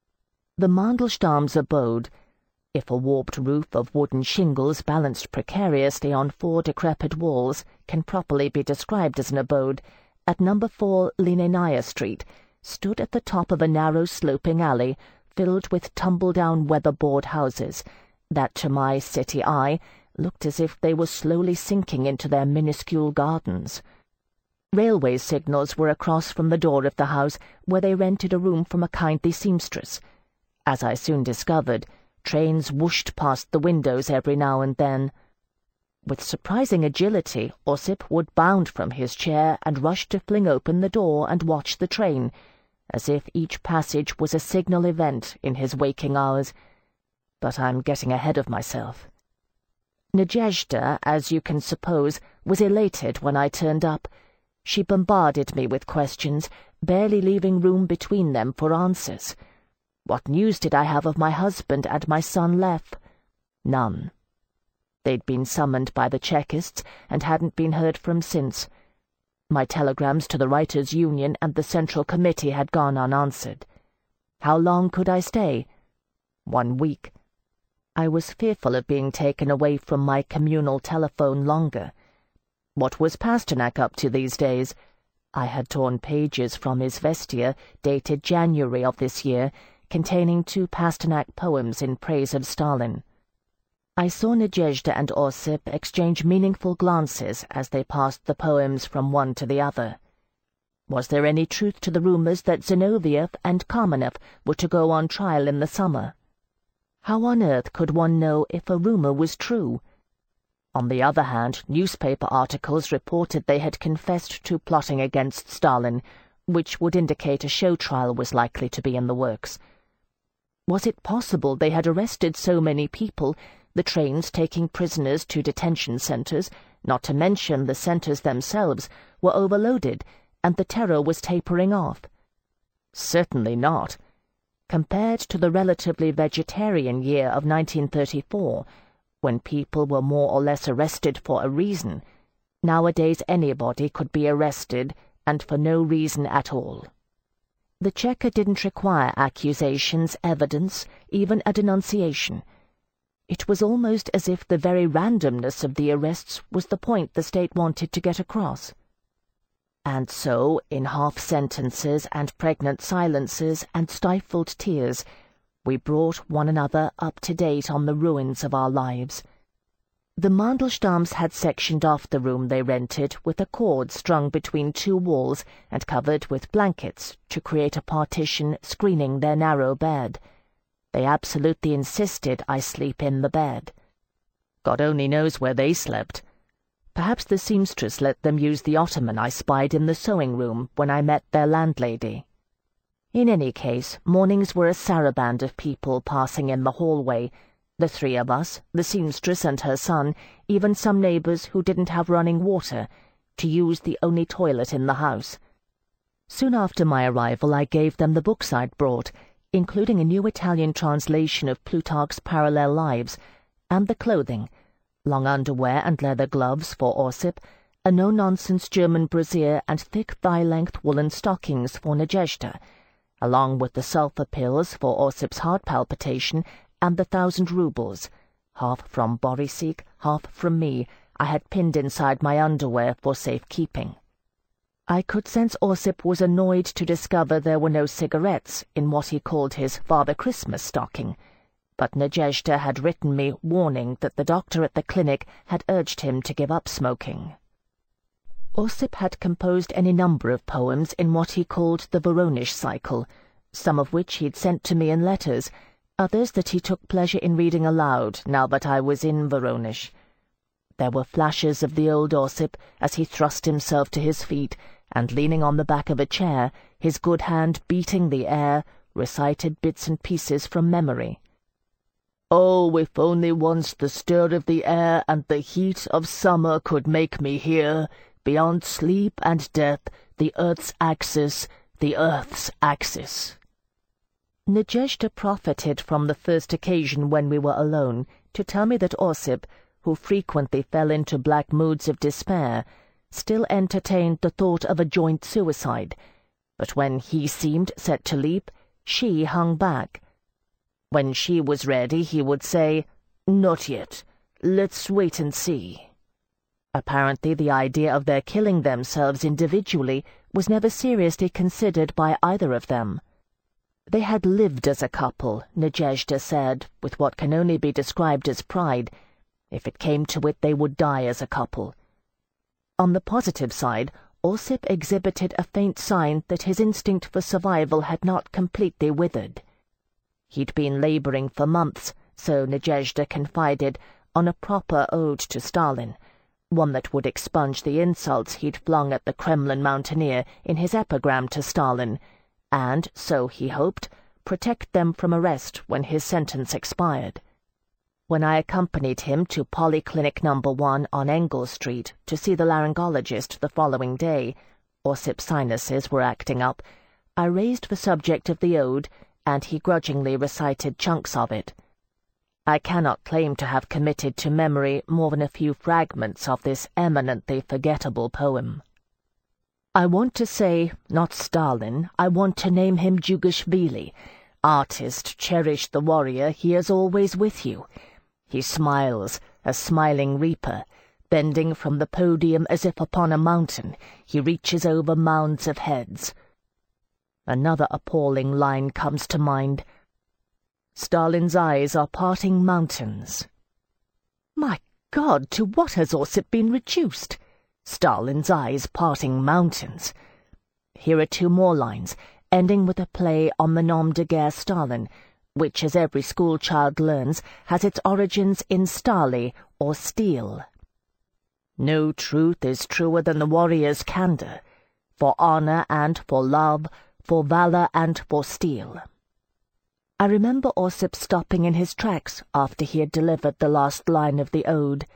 The Mandelstam's abode, if a warped roof of wooden shingles balanced precariously on four decrepit walls can properly be described as an abode, at number four Linenaya Street, stood at the top of a narrow sloping alley filled with tumble-down weatherboard houses that, to my city eye, looked as if they were slowly sinking into their minuscule gardens. Railway signals were across from the door of the house, where they rented a room from a kindly seamstress. As I soon discovered, trains whooshed past the windows every now and then. With surprising agility, Osip would bound from his chair and rush to fling open the door and watch the train, as if each passage was a signal event in his waking hours. But I'm getting ahead of myself. Nadezhda, as you can suppose, was elated when I turned up. She bombarded me with questions, barely leaving room between them for answers. What news did I have of my husband and my son Lev? None. They'd been summoned by the Chekists and hadn't been heard from since. My telegrams to the Writers' Union and the Central Committee had gone unanswered. How long could I stay? One week. I was fearful of being taken away from my communal telephone longer. What was Pasternak up to these days? I had torn pages from his Vestia, dated January of this year, containing two Pasternak poems in praise of Stalin. I saw Nadezhda and Osip exchange meaningful glances as they passed the poems from one to the other. Was there any truth to the rumours that Zinoviev and Kamenev were to go on trial in the summer? How on earth could one know if a rumour was true? On the other hand, newspaper articles reported they had confessed to plotting against Stalin, which would indicate a show trial was likely to be in the works. Was it possible they had arrested so many people, The trains taking prisoners to detention centres, not to mention the centres themselves, were overloaded, and the terror was tapering off. Certainly not. Compared to the relatively vegetarian year of nineteen thirty-four, when people were more or less arrested for a reason, nowadays anybody could be arrested, and for no reason at all. The checker didn't require accusations, evidence, even a denunciation. It was almost as if the very randomness of the arrests was the point the state wanted to get across. And so, in half-sentences and pregnant silences and stifled tears, we brought one another up to date on the ruins of our lives. The Mandelstams had sectioned off the room they rented with a cord strung between two walls and covered with blankets to create a partition screening their narrow bed. They absolutely insisted I sleep in the bed. God only knows where they slept. Perhaps the seamstress let them use the ottoman I spied in the sewing-room when I met their landlady. In any case, mornings were a saraband of people passing in the hallway, the three of us, the seamstress and her son, even some neighbours who didn't have running water, to use the only toilet in the house. Soon after my arrival I gave them the books I'd brought, including a new Italian translation of Plutarch's Parallel Lives, and the clothing, long underwear and leather gloves for Ossip, a no-nonsense German brassiere and thick thigh-length woolen stockings for Nadezhda, along with the sulphur pills for Ossip's heart palpitation and the thousand roubles, half from Borisik, half from me, I had pinned inside my underwear for safe-keeping. I could sense Ossip was annoyed to discover there were no cigarettes in what he called his Father Christmas stocking, but Nadezhda had written me warning that the doctor at the clinic had urged him to give up smoking. Ossip had composed any number of poems in what he called the Voronezh cycle, some of which he'd sent to me in letters, others that he took pleasure in reading aloud now that I was in Voronezh. There were flashes of the old Ossip as he thrust himself to his feet, and leaning on the back of a chair, his good hand beating the air, recited bits and pieces from memory. "Oh, if only once the stir of the air and the heat of summer could make me hear, beyond sleep and death, the earth's axis, the earth's axis." Nadezhda profited from the first occasion when we were alone to tell me that Ossip, who frequently fell into black moods of despair, still entertained the thought of a joint suicide, but when he seemed set to leap, she hung back. When she was ready, he would say, "Not yet. Let's wait and see." Apparently the idea of their killing themselves individually was never seriously considered by either of them. They had lived as a couple, Nadezhda said, with what can only be described as pride. If it came to it, they would die as a couple. On the positive side, Ossip exhibited a faint sign that his instinct for survival had not completely withered. He'd been labouring for months, so Nadezhda confided, on a proper ode to Stalin, one that would expunge the insults he'd flung at the Kremlin mountaineer in his epigram to Stalin, and, so he hoped, protect them from arrest when his sentence expired. When I accompanied him to Polyclinic Number One on Engel Street to see the laryngologist the following day, Ossip's sinuses were acting up, I raised the subject of the ode, and he grudgingly recited chunks of it. I cannot claim to have committed to memory more than a few fragments of this eminently forgettable poem. I want to say, not Stalin, I want to name him Djugashvili. Artist, cherish the warrior, he is always with you. He smiles, a smiling reaper, bending from the podium as if upon a mountain, he reaches over mounds of heads. Another appalling line comes to mind. Stalin's eyes are parting mountains. My God, to what has Ossip been reduced? Stalin's eyes parting mountains. Here are two more lines, ending with a play on the nom de guerre Stalin, which, as every schoolchild learns, has its origins in stali, or steel. No truth is truer than the warrior's candour, for honour and for love, for valour and for steel. I remember Ossip stopping in his tracks after he had delivered the last line of the ode.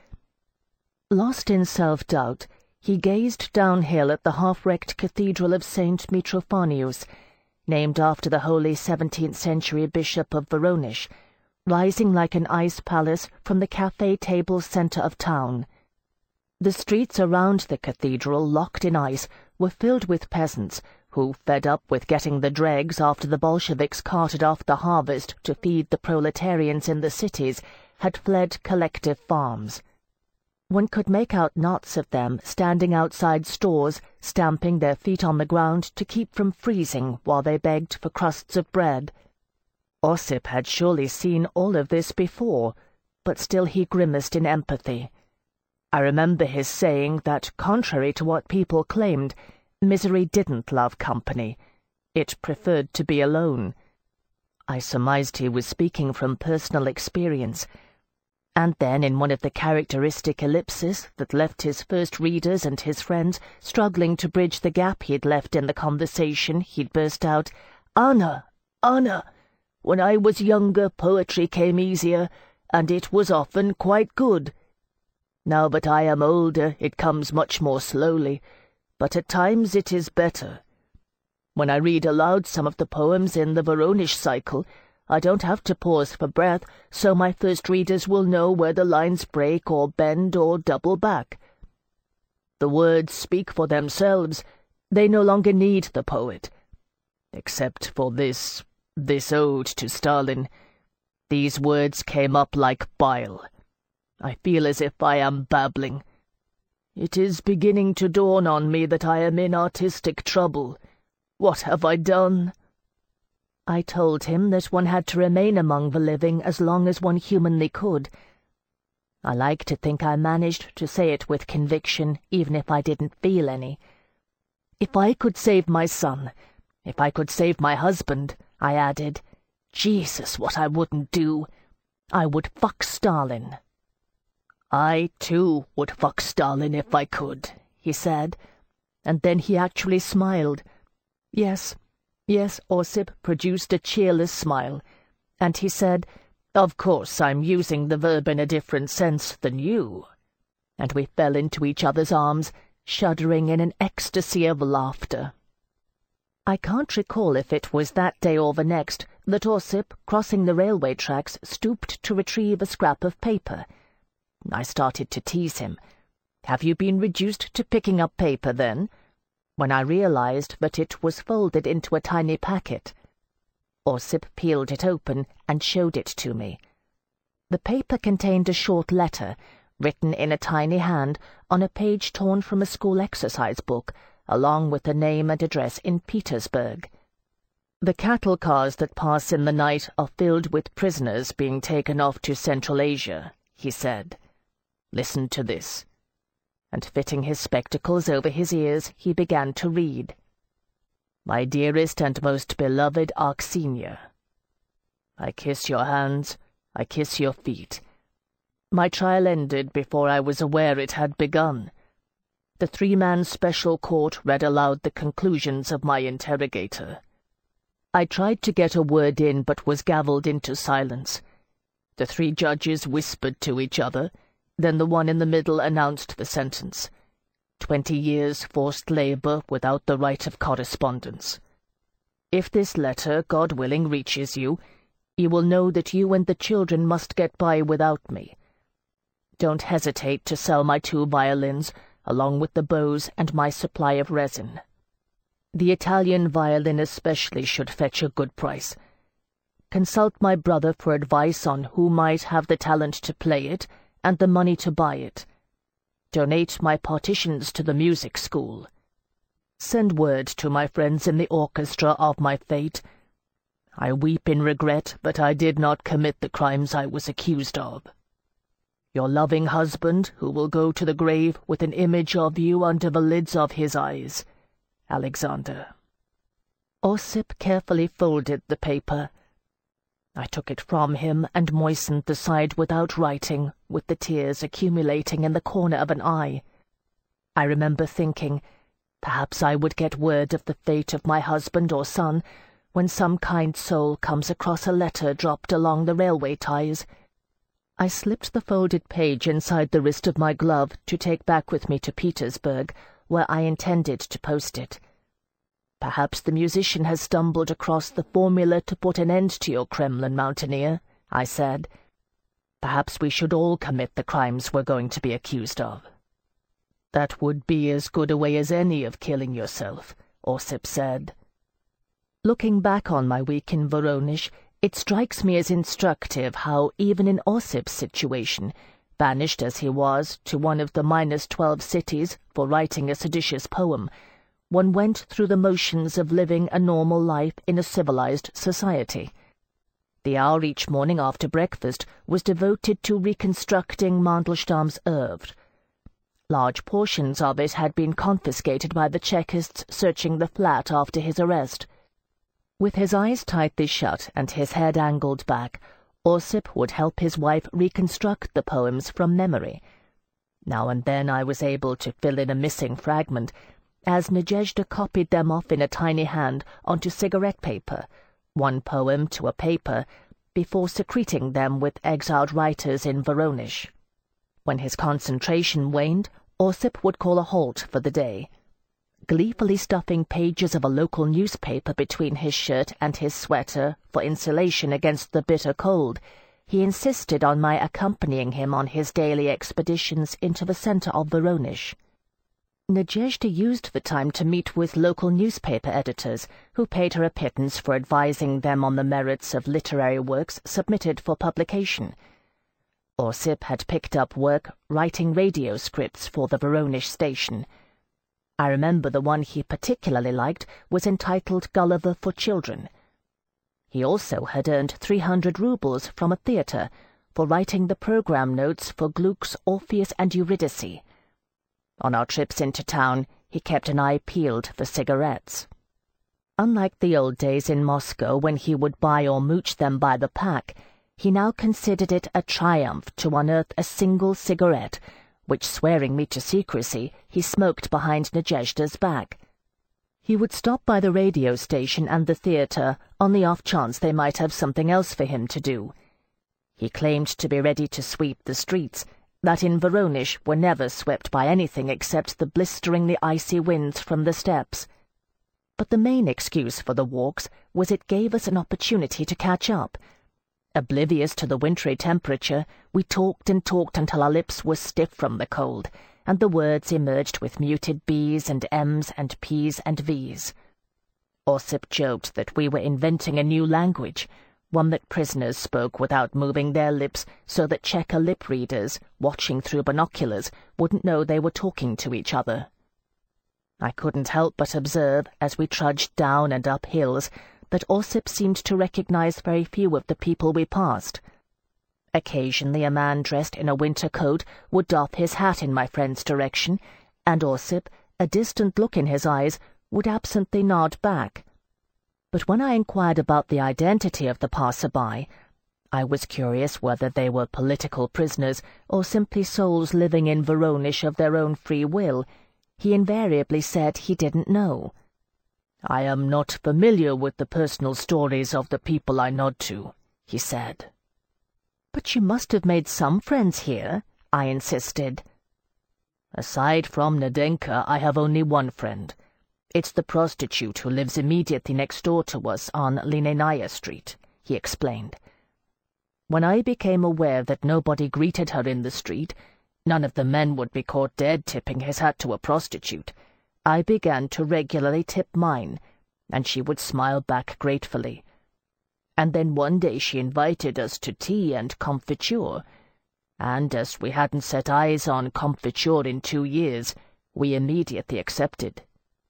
Lost in self-doubt, he gazed downhill at the half-wrecked cathedral of Saint Mitrophanius, named after the holy seventeenth-century bishop of Voronezh, rising like an ice palace from the cafe table centre of town. The streets around the cathedral, locked in ice, were filled with peasants who, fed up with getting the dregs after the Bolsheviks carted off the harvest to feed the proletarians in the cities, had fled collective farms. One could make out knots of them standing outside stores, stamping their feet on the ground to keep from freezing while they begged for crusts of bread. Ossip had surely seen all of this before, but still he grimaced in empathy. I remember his saying that, contrary to what people claimed, misery didn't love company. It preferred to be alone. I surmised he was speaking from personal experience. And then, in one of the characteristic ellipses that left his first readers and his friends struggling to bridge the gap he'd left in the conversation, he'd burst out, "Anna, Anna, when I was younger poetry came easier, and it was often quite good. Now that I am older, it comes much more slowly, but at times it is better. When I read aloud some of the poems in the Voronezh cycle, I don't have to pause for breath, so my first readers will know where the lines break or bend or double back. The words speak for themselves. They no longer need the poet. Except for this, this ode to Stalin. These words came up like bile. I feel as if I am babbling. It is beginning to dawn on me that I am in artistic trouble. What have I done?" I told him that one had to remain among the living as long as one humanly could. I like to think I managed to say it with conviction, even if I didn't feel any. If I could save my son, if I could save my husband, I added, Jesus, what I wouldn't do. I would fuck Stalin. "I, too, would fuck Stalin if I could," he said, and then he actually smiled. Yes, yes, Ossip produced a cheerless smile, and he said, "Of course I'm using the verb in a different sense than you." And we fell into each other's arms, shuddering in an ecstasy of laughter. I can't recall if it was that day or the next that Ossip, crossing the railway tracks, stooped to retrieve a scrap of paper. I started to tease him. "Have you been reduced to picking up paper, then?" when I realized that it was folded into a tiny packet. Ossip peeled it open and showed it to me. The paper contained a short letter, written in a tiny hand on a page torn from a school exercise book, along with a name and address in Petersburg. "The cattle cars that pass in the night are filled with prisoners being taken off to Central Asia," he said. "Listen to this." And fitting his spectacles over his ears, he began to read. "My dearest and most beloved Aksenia, I kiss your hands, I kiss your feet. My trial ended before I was aware it had begun. The three-man special court read aloud the conclusions of my interrogator. I tried to get a word in, but was gavelled into silence. The three judges whispered to each other. Then the one in the middle announced the sentence. Twenty years forced labour without the right of correspondence. If this letter, God willing, reaches you, you will know that you and the children must get by without me. Don't hesitate to sell my two violins, along with the bows and my supply of resin. The Italian violin especially should fetch a good price. Consult my brother for advice on who might have the talent to play it, and the money to buy it. Donate my partitions to the music school. Send word to my friends in the orchestra of my fate. I weep in regret that I did not commit the crimes I was accused of. Your loving husband, who will go to the grave with an image of you under the lids of his eyes, Alexander." Ossip carefully folded the paper. I took it from him and moistened the side without writing, with the tears accumulating in the corner of an eye. I remember thinking, perhaps I would get word of the fate of my husband or son, when some kind soul comes across a letter dropped along the railway ties. I slipped the folded page inside the wrist of my glove to take back with me to Petersburg, where I intended to post it. "Perhaps the musician has stumbled across the formula to put an end to your Kremlin, mountaineer," I said. "Perhaps we should all commit the crimes we're going to be accused of." "That would be as good a way as any of killing yourself," Osip said. Looking back on my week in Voronezh, it strikes me as instructive how, even in Osip's situation, banished as he was to one of the minus twelve cities for writing a seditious poem, one went through the motions of living a normal life in a civilized society. The hour each morning after breakfast was devoted to reconstructing Mandelstam's oeuvre. Large portions of it had been confiscated by the Chekists searching the flat after his arrest. With his eyes tightly shut and his head angled back, Osip would help his wife reconstruct the poems from memory. Now and then I was able to fill in a missing fragment, as Nadezhda copied them off in a tiny hand onto cigarette paper, one poem to a paper, before secreting them with exiled writers in Voronezh. When his concentration waned, Osip would call a halt for the day. Gleefully stuffing pages of a local newspaper between his shirt and his sweater for insulation against the bitter cold, he insisted on my accompanying him on his daily expeditions into the centre of Voronezh. Nadezhda used the time to meet with local newspaper editors, who paid her a pittance for advising them on the merits of literary works submitted for publication. Osip had picked up work writing radio scripts for the Voronezh station. I remember the one he particularly liked was entitled Gulliver for Children. He also had earned three hundred rubles from a theatre for writing the program notes for Gluck's Orpheus and Eurydice. On our trips into town, he kept an eye peeled for cigarettes. Unlike the old days in Moscow when he would buy or mooch them by the pack, he now considered it a triumph to unearth a single cigarette, which, swearing me to secrecy, he smoked behind Nadezhda's back. He would stop by the radio station and the theatre on the off chance they might have something else for him to do. He claimed to be ready to sweep the streets, that in Voronezh were never swept by anything except the blisteringly icy winds from the steppes. But the main excuse for the walks was it gave us an opportunity to catch up. Oblivious to the wintry temperature, we talked and talked until our lips were stiff from the cold, and the words emerged with muted B's and M's and P's and V's. Osip joked that we were inventing a new language, one that prisoners spoke without moving their lips, so that Cheka lip readers, watching through binoculars, wouldn't know they were talking to each other. I couldn't help but observe, as we trudged down and up hills, that Osip seemed to recognize very few of the people we passed. Occasionally a man dressed in a winter coat would doff his hat in my friend's direction, and Osip, a distant look in his eyes, would absently nod back. But when I inquired about the identity of the passer-by, I was curious whether they were political prisoners or simply souls living in Voronezh of their own free will. He invariably said he didn't know. "I am not familiar with the personal stories of the people I nod to," he said. "But you must have made some friends here," I insisted. "Aside from Nadenka, I have only one friend. It's the prostitute who lives immediately next door to us on Linenaya Street," he explained. When I became aware that nobody greeted her in the street, none of the men would be caught dead tipping his hat to a prostitute, I began to regularly tip mine, and she would smile back gratefully. And then one day she invited us to tea and confiture, and as we hadn't set eyes on confiture in two years, we immediately accepted.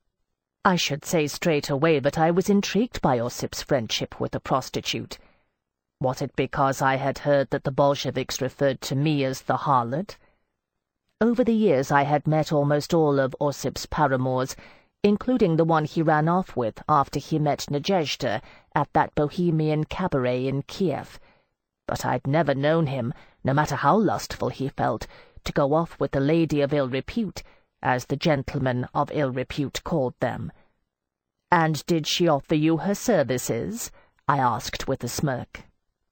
I should say straight away that I was intrigued by Osip's friendship with a prostitute. Was it because I had heard that the Bolsheviks referred to me as the harlot? Over the years I had met almost all of Osip's paramours, including the one he ran off with after he met Nadezhda at that bohemian cabaret in Kiev, but I'd never known him, no matter how lustful he felt, to go off with a lady of ill repute, as the gentlemen of ill repute called them. "And did she offer you her services?" I asked with a smirk.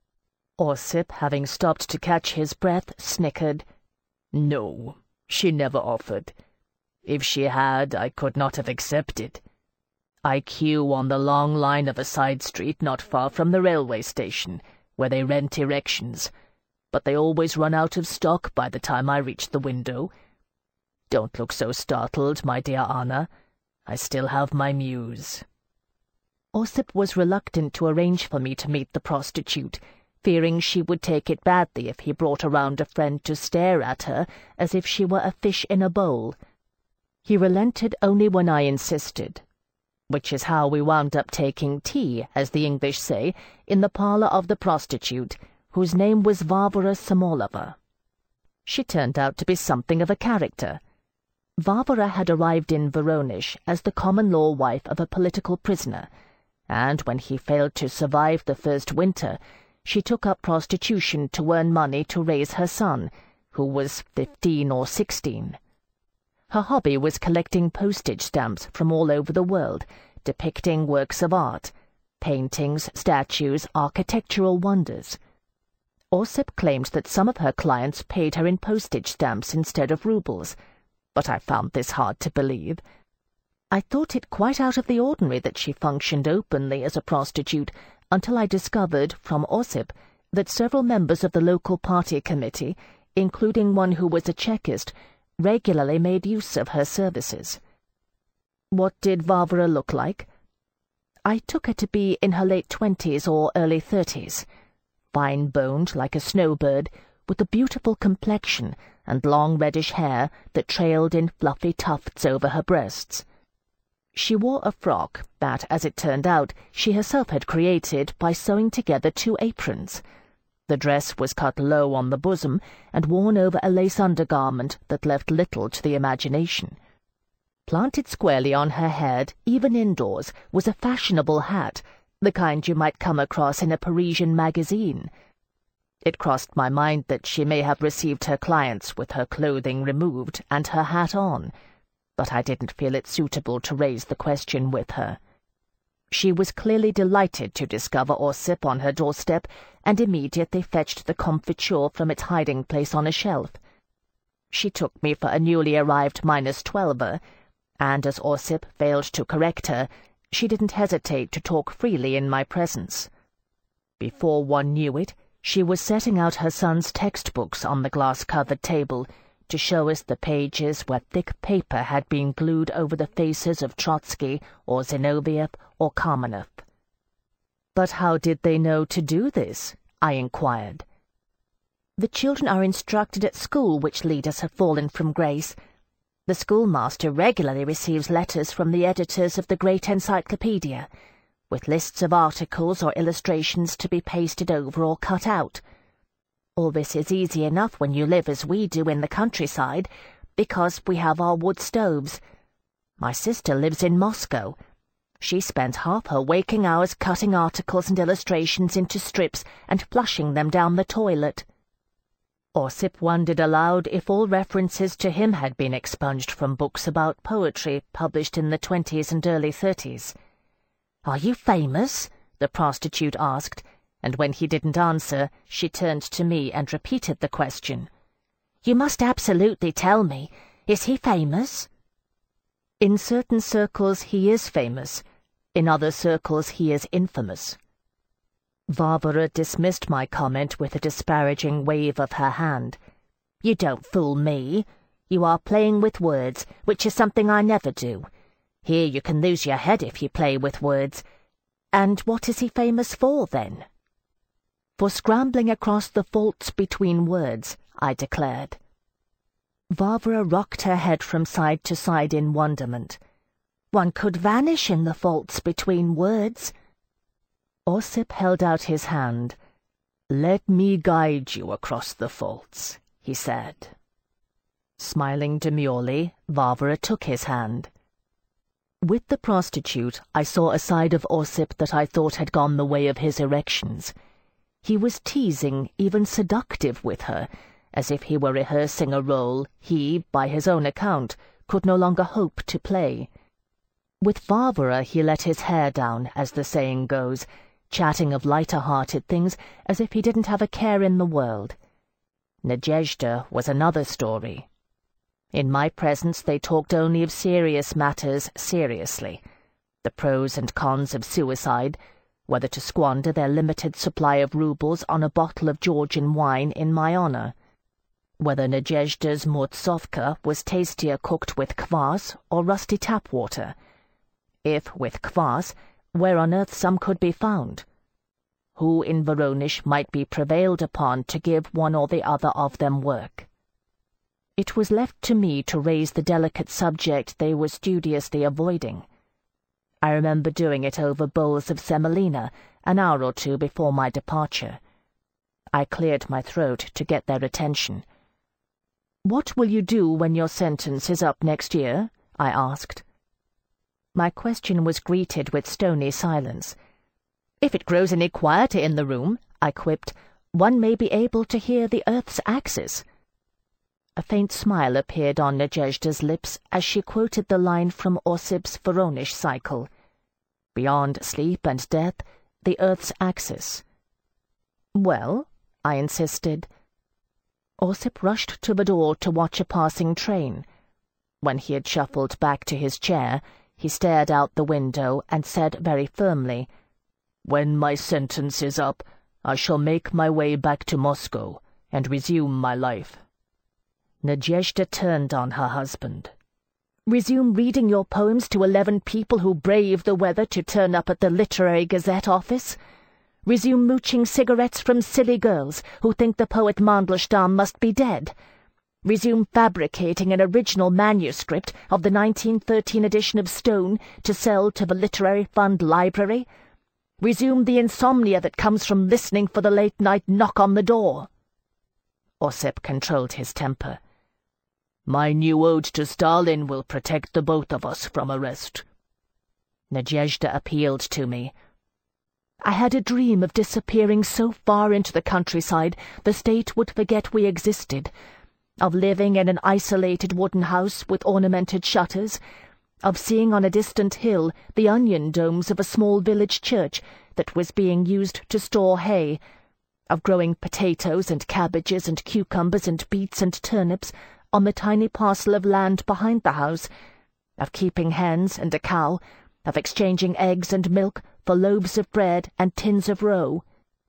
Orsip, having stopped to catch his breath, snickered. "No, she never offered. If she had, I could not have accepted. I queue on the long line of a side street not far from the railway station, where they rent erections, but they always run out of stock by the time I reach the window. Don't look so startled, my dear Anna. I still have my muse." Orsip was reluctant to arrange for me to meet the prostitute, fearing she would take it badly if he brought around a friend to stare at her as if she were a fish in a bowl. He relented only when I insisted, which is how we wound up taking tea, as the English say, in the parlour of the prostitute, whose name was Varvara Samolova. She turned out to be something of a character. Varvara had arrived in Voronezh as the common-law wife of a political prisoner, and when he failed to survive the first winter, she took up prostitution to earn money to raise her son, who was fifteen or sixteen. Her hobby was collecting postage stamps from all over the world, depicting works of art, paintings, statues, architectural wonders. Orsip claimed that some of her clients paid her in postage stamps instead of rubles, but I found this hard to believe. I thought it quite out of the ordinary that she functioned openly as a prostitute, until I discovered from Orsip that several members of the local party committee, including one who was a Chekist, regularly made use of her services. What did Varvara look like? I took her to be in her late twenties or early thirties, fine-boned like a snowbird, with a beautiful complexion and long reddish hair that trailed in fluffy tufts over her breasts. She wore a frock that, as it turned out, she herself had created by sewing together two aprons. The dress was cut low on the bosom and worn over a lace undergarment that left little to the imagination. Planted squarely on her head, even indoors, was a fashionable hat, the kind you might come across in a Parisian magazine. It crossed my mind that she may have received her clients with her clothing removed and her hat on, but I didn't feel it suitable to raise the question with her. She was clearly delighted to discover Orsip on her doorstep, and immediately fetched the confiture from its hiding-place on a shelf. She took me for a newly arrived minus twelver, and as Orsip failed to correct her, she didn't hesitate to talk freely in my presence. Before one knew it, she was setting out her son's textbooks on the glass-covered table, to show us the pages where thick paper had been glued over the faces of Trotsky or Zinoviev or Kamenev. "But how did they know to do this?" I inquired. "The children are instructed at school which leaders have fallen from grace. The schoolmaster regularly receives letters from the editors of the great encyclopedia, with lists of articles or illustrations to be pasted over or cut out. All this is easy enough when you live as we do in the countryside, because we have our wood stoves. My sister lives in Moscow. She spends half her waking hours cutting articles and illustrations into strips and flushing them down the toilet." Orsip wondered aloud if all references to him had been expunged from books about poetry published in the twenties and early thirties. "Are you famous?" the prostitute asked, and when he didn't answer, she turned to me and repeated the question. "You must absolutely tell me. Is he famous?" "In certain circles he is famous. In other circles he is infamous." Varvara dismissed my comment with a disparaging wave of her hand. "You don't fool me. You are playing with words, which is something I never do. Here you can lose your head if you play with words. And what is he famous for, then?" "For scrambling across the faults between words," I declared. Varvara rocked her head from side to side in wonderment. "One could vanish in the faults between words." Orsip held out his hand. "Let me guide you across the faults," he said. Smiling demurely, Varvara took his hand. With the prostitute, I saw a side of Orsip that I thought had gone the way of his erections. He was teasing, even seductive with her, as if he were rehearsing a role he, by his own account, could no longer hope to play. With Varvara he let his hair down, as the saying goes, chatting of lighter-hearted things as if he didn't have a care in the world. Nadezhda was another story. In my presence they talked only of serious matters seriously, the pros and cons of suicide, whether to squander their limited supply of roubles on a bottle of Georgian wine in my honour, whether Nadezhda's Mortsovka was tastier cooked with kvass or rusty tap water, if with kvass, where on earth some could be found, who in Voronezh might be prevailed upon to give one or the other of them work. It was left to me to raise the delicate subject they were studiously avoiding. I remember doing it over bowls of semolina an hour or two before my departure. I cleared my throat to get their attention. "What will you do when your sentence is up next year?" I asked. My question was greeted with stony silence. "If it grows any quieter in the room," I quipped, "one may be able to hear the earth's axis." A faint smile appeared on Nadezhda's lips as she quoted the line from Osip's Voronezh cycle. "Beyond sleep and death, the earth's axis." "Well?" I insisted. Osip rushed to the door to watch a passing train. When he had shuffled back to his chair, he stared out the window and said very firmly, "When my sentence is up, I shall make my way back to Moscow and resume my life." Nadezhda turned on her husband. "Resume reading your poems to eleven people who brave the weather to turn up at the Literary Gazette office? Resume mooching cigarettes from silly girls who think the poet Mandelstam must be dead? Resume fabricating an original manuscript of the nineteen thirteen edition of Stone to sell to the Literary Fund Library? Resume the insomnia that comes from listening for the late-night knock on the door?" Osip controlled his temper. "My new ode to Stalin will protect the both of us from arrest." Nadezhda appealed to me. "I had a dream of disappearing so far into the countryside the state would forget we existed, of living in an isolated wooden house with ornamented shutters, of seeing on a distant hill the onion domes of a small village church that was being used to store hay, of growing potatoes and cabbages and cucumbers and beets and turnips on the tiny parcel of land behind the house, of keeping hens and a cow, of exchanging eggs and milk for loaves of bread and tins of roe."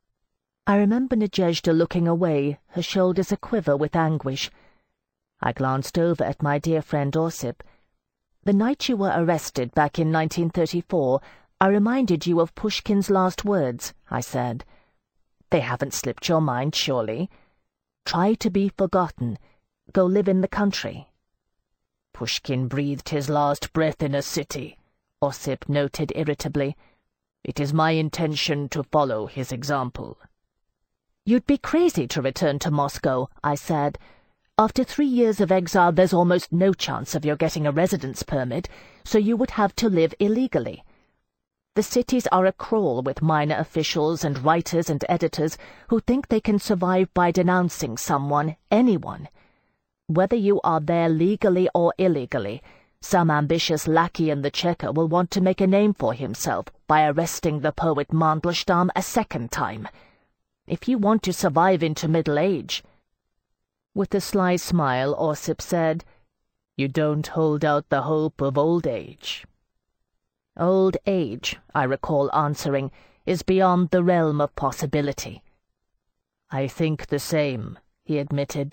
I remember Nadezhda looking away, her shoulders a-quiver with anguish. I glanced over at my dear friend Osip. "The night you were arrested back in nineteen thirty-four, I reminded you of Pushkin's last words," I said. "They haven't slipped your mind, surely? Try to be forgotten. Go live in the country." "Pushkin breathed his last breath in a city," Osip noted irritably. "It is my intention to follow his example." "You'd be crazy to return to Moscow," I said. "After three years of exile there's almost no chance of your getting a residence permit, so you would have to live illegally. The cities are a crawl with minor officials and writers and editors who think they can survive by denouncing someone, anyone. Whether you are there legally or illegally, some ambitious lackey in the Cheka will want to make a name for himself by arresting the poet Mandelstam a second time. If you want to survive into middle age—" With a sly smile, Osip said, "You don't hold out the hope of old age." "Old age," I recall answering, "is beyond the realm of possibility." "I think the same," he admitted.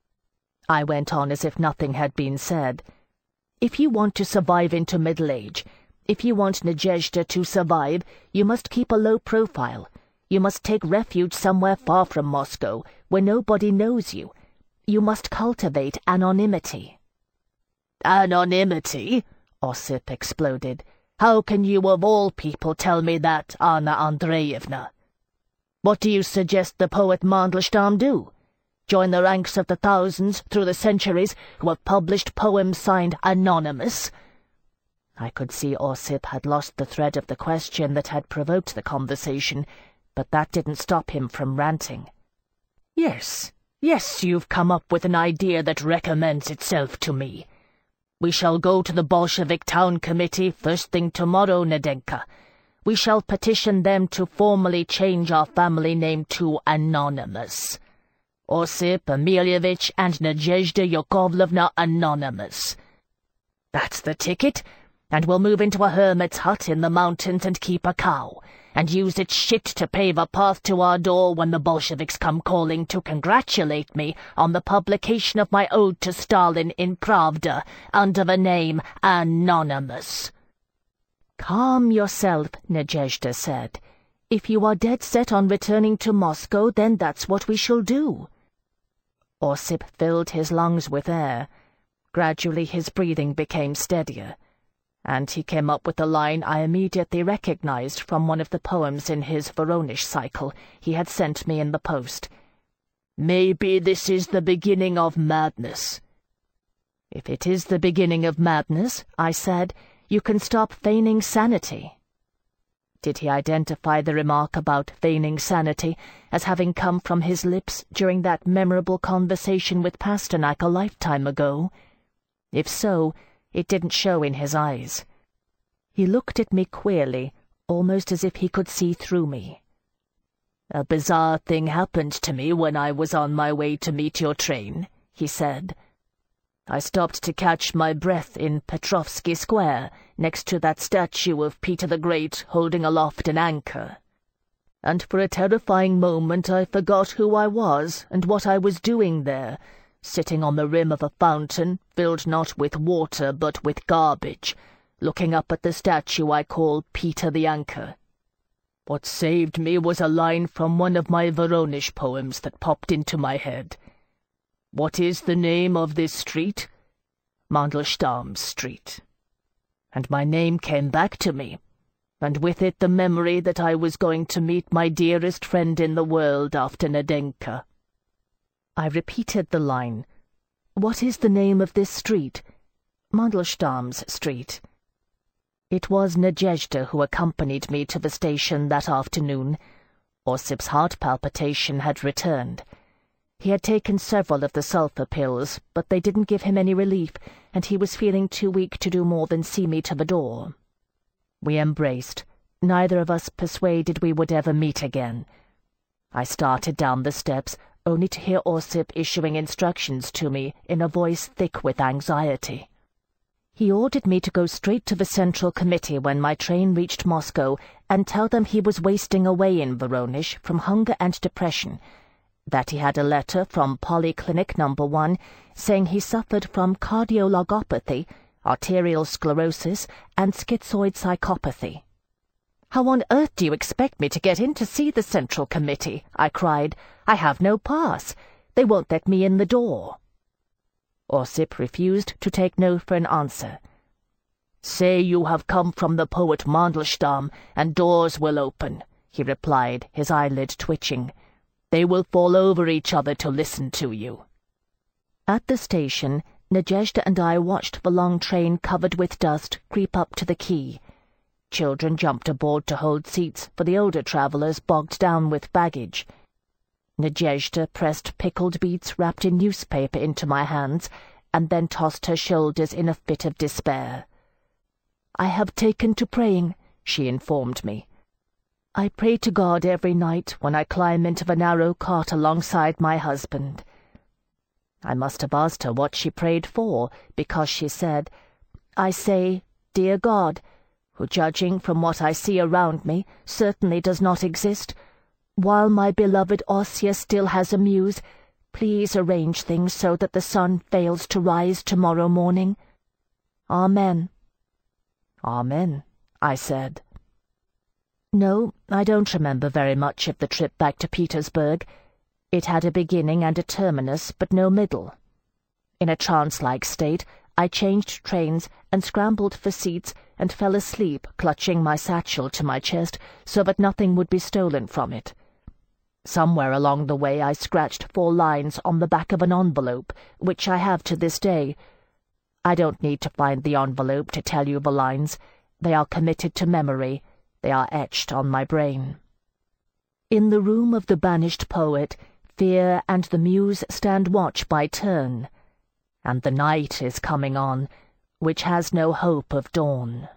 I went on as if nothing had been said. "If you want to survive into middle age, if you want Nadezhda to survive, you must keep a low profile. You must take refuge somewhere far from Moscow, where nobody knows you. You must cultivate anonymity." "Anonymity?" Osip exploded. "How can you of all people tell me that, Anna Andreevna? What do you suggest the poet Mandelstam do? Join the ranks of the thousands through the centuries who have published poems signed Anonymous?" I could see Osip had lost the thread of the question that had provoked the conversation, but that didn't stop him from ranting. "Yes, yes, you've come up with an idea that recommends itself to me. We shall go to the Bolshevik Town Committee first thing tomorrow, Nadenka. We shall petition them to formally change our family name to Anonymous. Osip Emilievich and Nadezhda Yakovlevna Anonymous. That's the ticket, and we'll move into a hermit's hut in the mountains and keep a cow, and use its shit to pave a path to our door when the Bolsheviks come calling to congratulate me on the publication of my ode to Stalin in Pravda under the name Anonymous. Calm yourself, Nadezhda said. If you are dead set on returning to Moscow, then that's what we shall do. Osip filled his lungs with air. Gradually his breathing became steadier, and he came up with a line I immediately recognized from one of the poems in his Voronezh cycle he had sent me in the post. Maybe this is the beginning of madness. If it is the beginning of madness, I said, you can stop feigning sanity. Did he identify the remark about feigning sanity as having come from his lips during that memorable conversation with Pasternak a lifetime ago? If so, it didn't show in his eyes. He looked at me queerly, almost as if he could see through me. A bizarre thing happened to me when I was on my way to meet your train, he said. I stopped to catch my breath in Petrovsky Square, next to that statue of Peter the Great holding aloft an anchor. And for a terrifying moment I forgot who I was and what I was doing there, sitting on the rim of a fountain filled not with water but with garbage, looking up at the statue I call Peter the Anchor. What saved me was a line from one of my Voronezh poems that popped into my head. What is the name of this street? Mandelstam Street. And my name came back to me, and with it the memory that I was going to meet my dearest friend in the world after Nadenka. I repeated the line. What is the name of this street? Mandelstam's Street. It was Nadezhda who accompanied me to the station that afternoon. Osip's heart palpitation had returned. He had taken several of the sulphur pills, but they didn't give him any relief, and he was feeling too weak to do more than see me to the door. We embraced, neither of us persuaded we would ever meet again. I started down the steps, only to hear Osip issuing instructions to me in a voice thick with anxiety. He ordered me to go straight to the Central Committee when my train reached Moscow and tell them he was wasting away in Voronezh from hunger and depression, that he had a letter from Polyclinic Number One saying he suffered from cardiologopathy, arterial sclerosis, and schizoid psychopathy. "How on earth do you expect me to get in to see the Central Committee?" I cried. "I have no pass. They won't let me in the door." Osip refused to take no for an answer. "Say you have come from the poet Mandelstam, and doors will open," he replied, his eyelid twitching. "They will fall over each other to listen to you." At the station, Nadezhda and I watched the long train covered with dust creep up to the quay. Children jumped aboard to hold seats for the older travellers bogged down with baggage. Nadezhda pressed pickled beets wrapped in newspaper into my hands, and then tossed her shoulders in a fit of despair. "I have taken to praying," she informed me. "I pray to God every night when I climb into the narrow cot alongside my husband." I must have asked her what she prayed for, because she said, "I say, dear God, who, judging from what I see around me, certainly does not exist, while my beloved Ossia still has a muse, please arrange things so that the sun fails to rise tomorrow morning. Amen." "Amen," I said. No, I don't remember very much of the trip back to Petersburg. It had a beginning and a terminus, but no middle. In a trance-like state, I changed trains and scrambled for seats and fell asleep, clutching my satchel to my chest so that nothing would be stolen from it. Somewhere along the way I scratched four lines on the back of an envelope, which I have to this day. I don't need to find the envelope to tell you the lines. They are committed to memory. They are etched on my brain. In the room of the banished poet, fear and the muse stand watch by turn. And the night is coming on, which has no hope of dawn.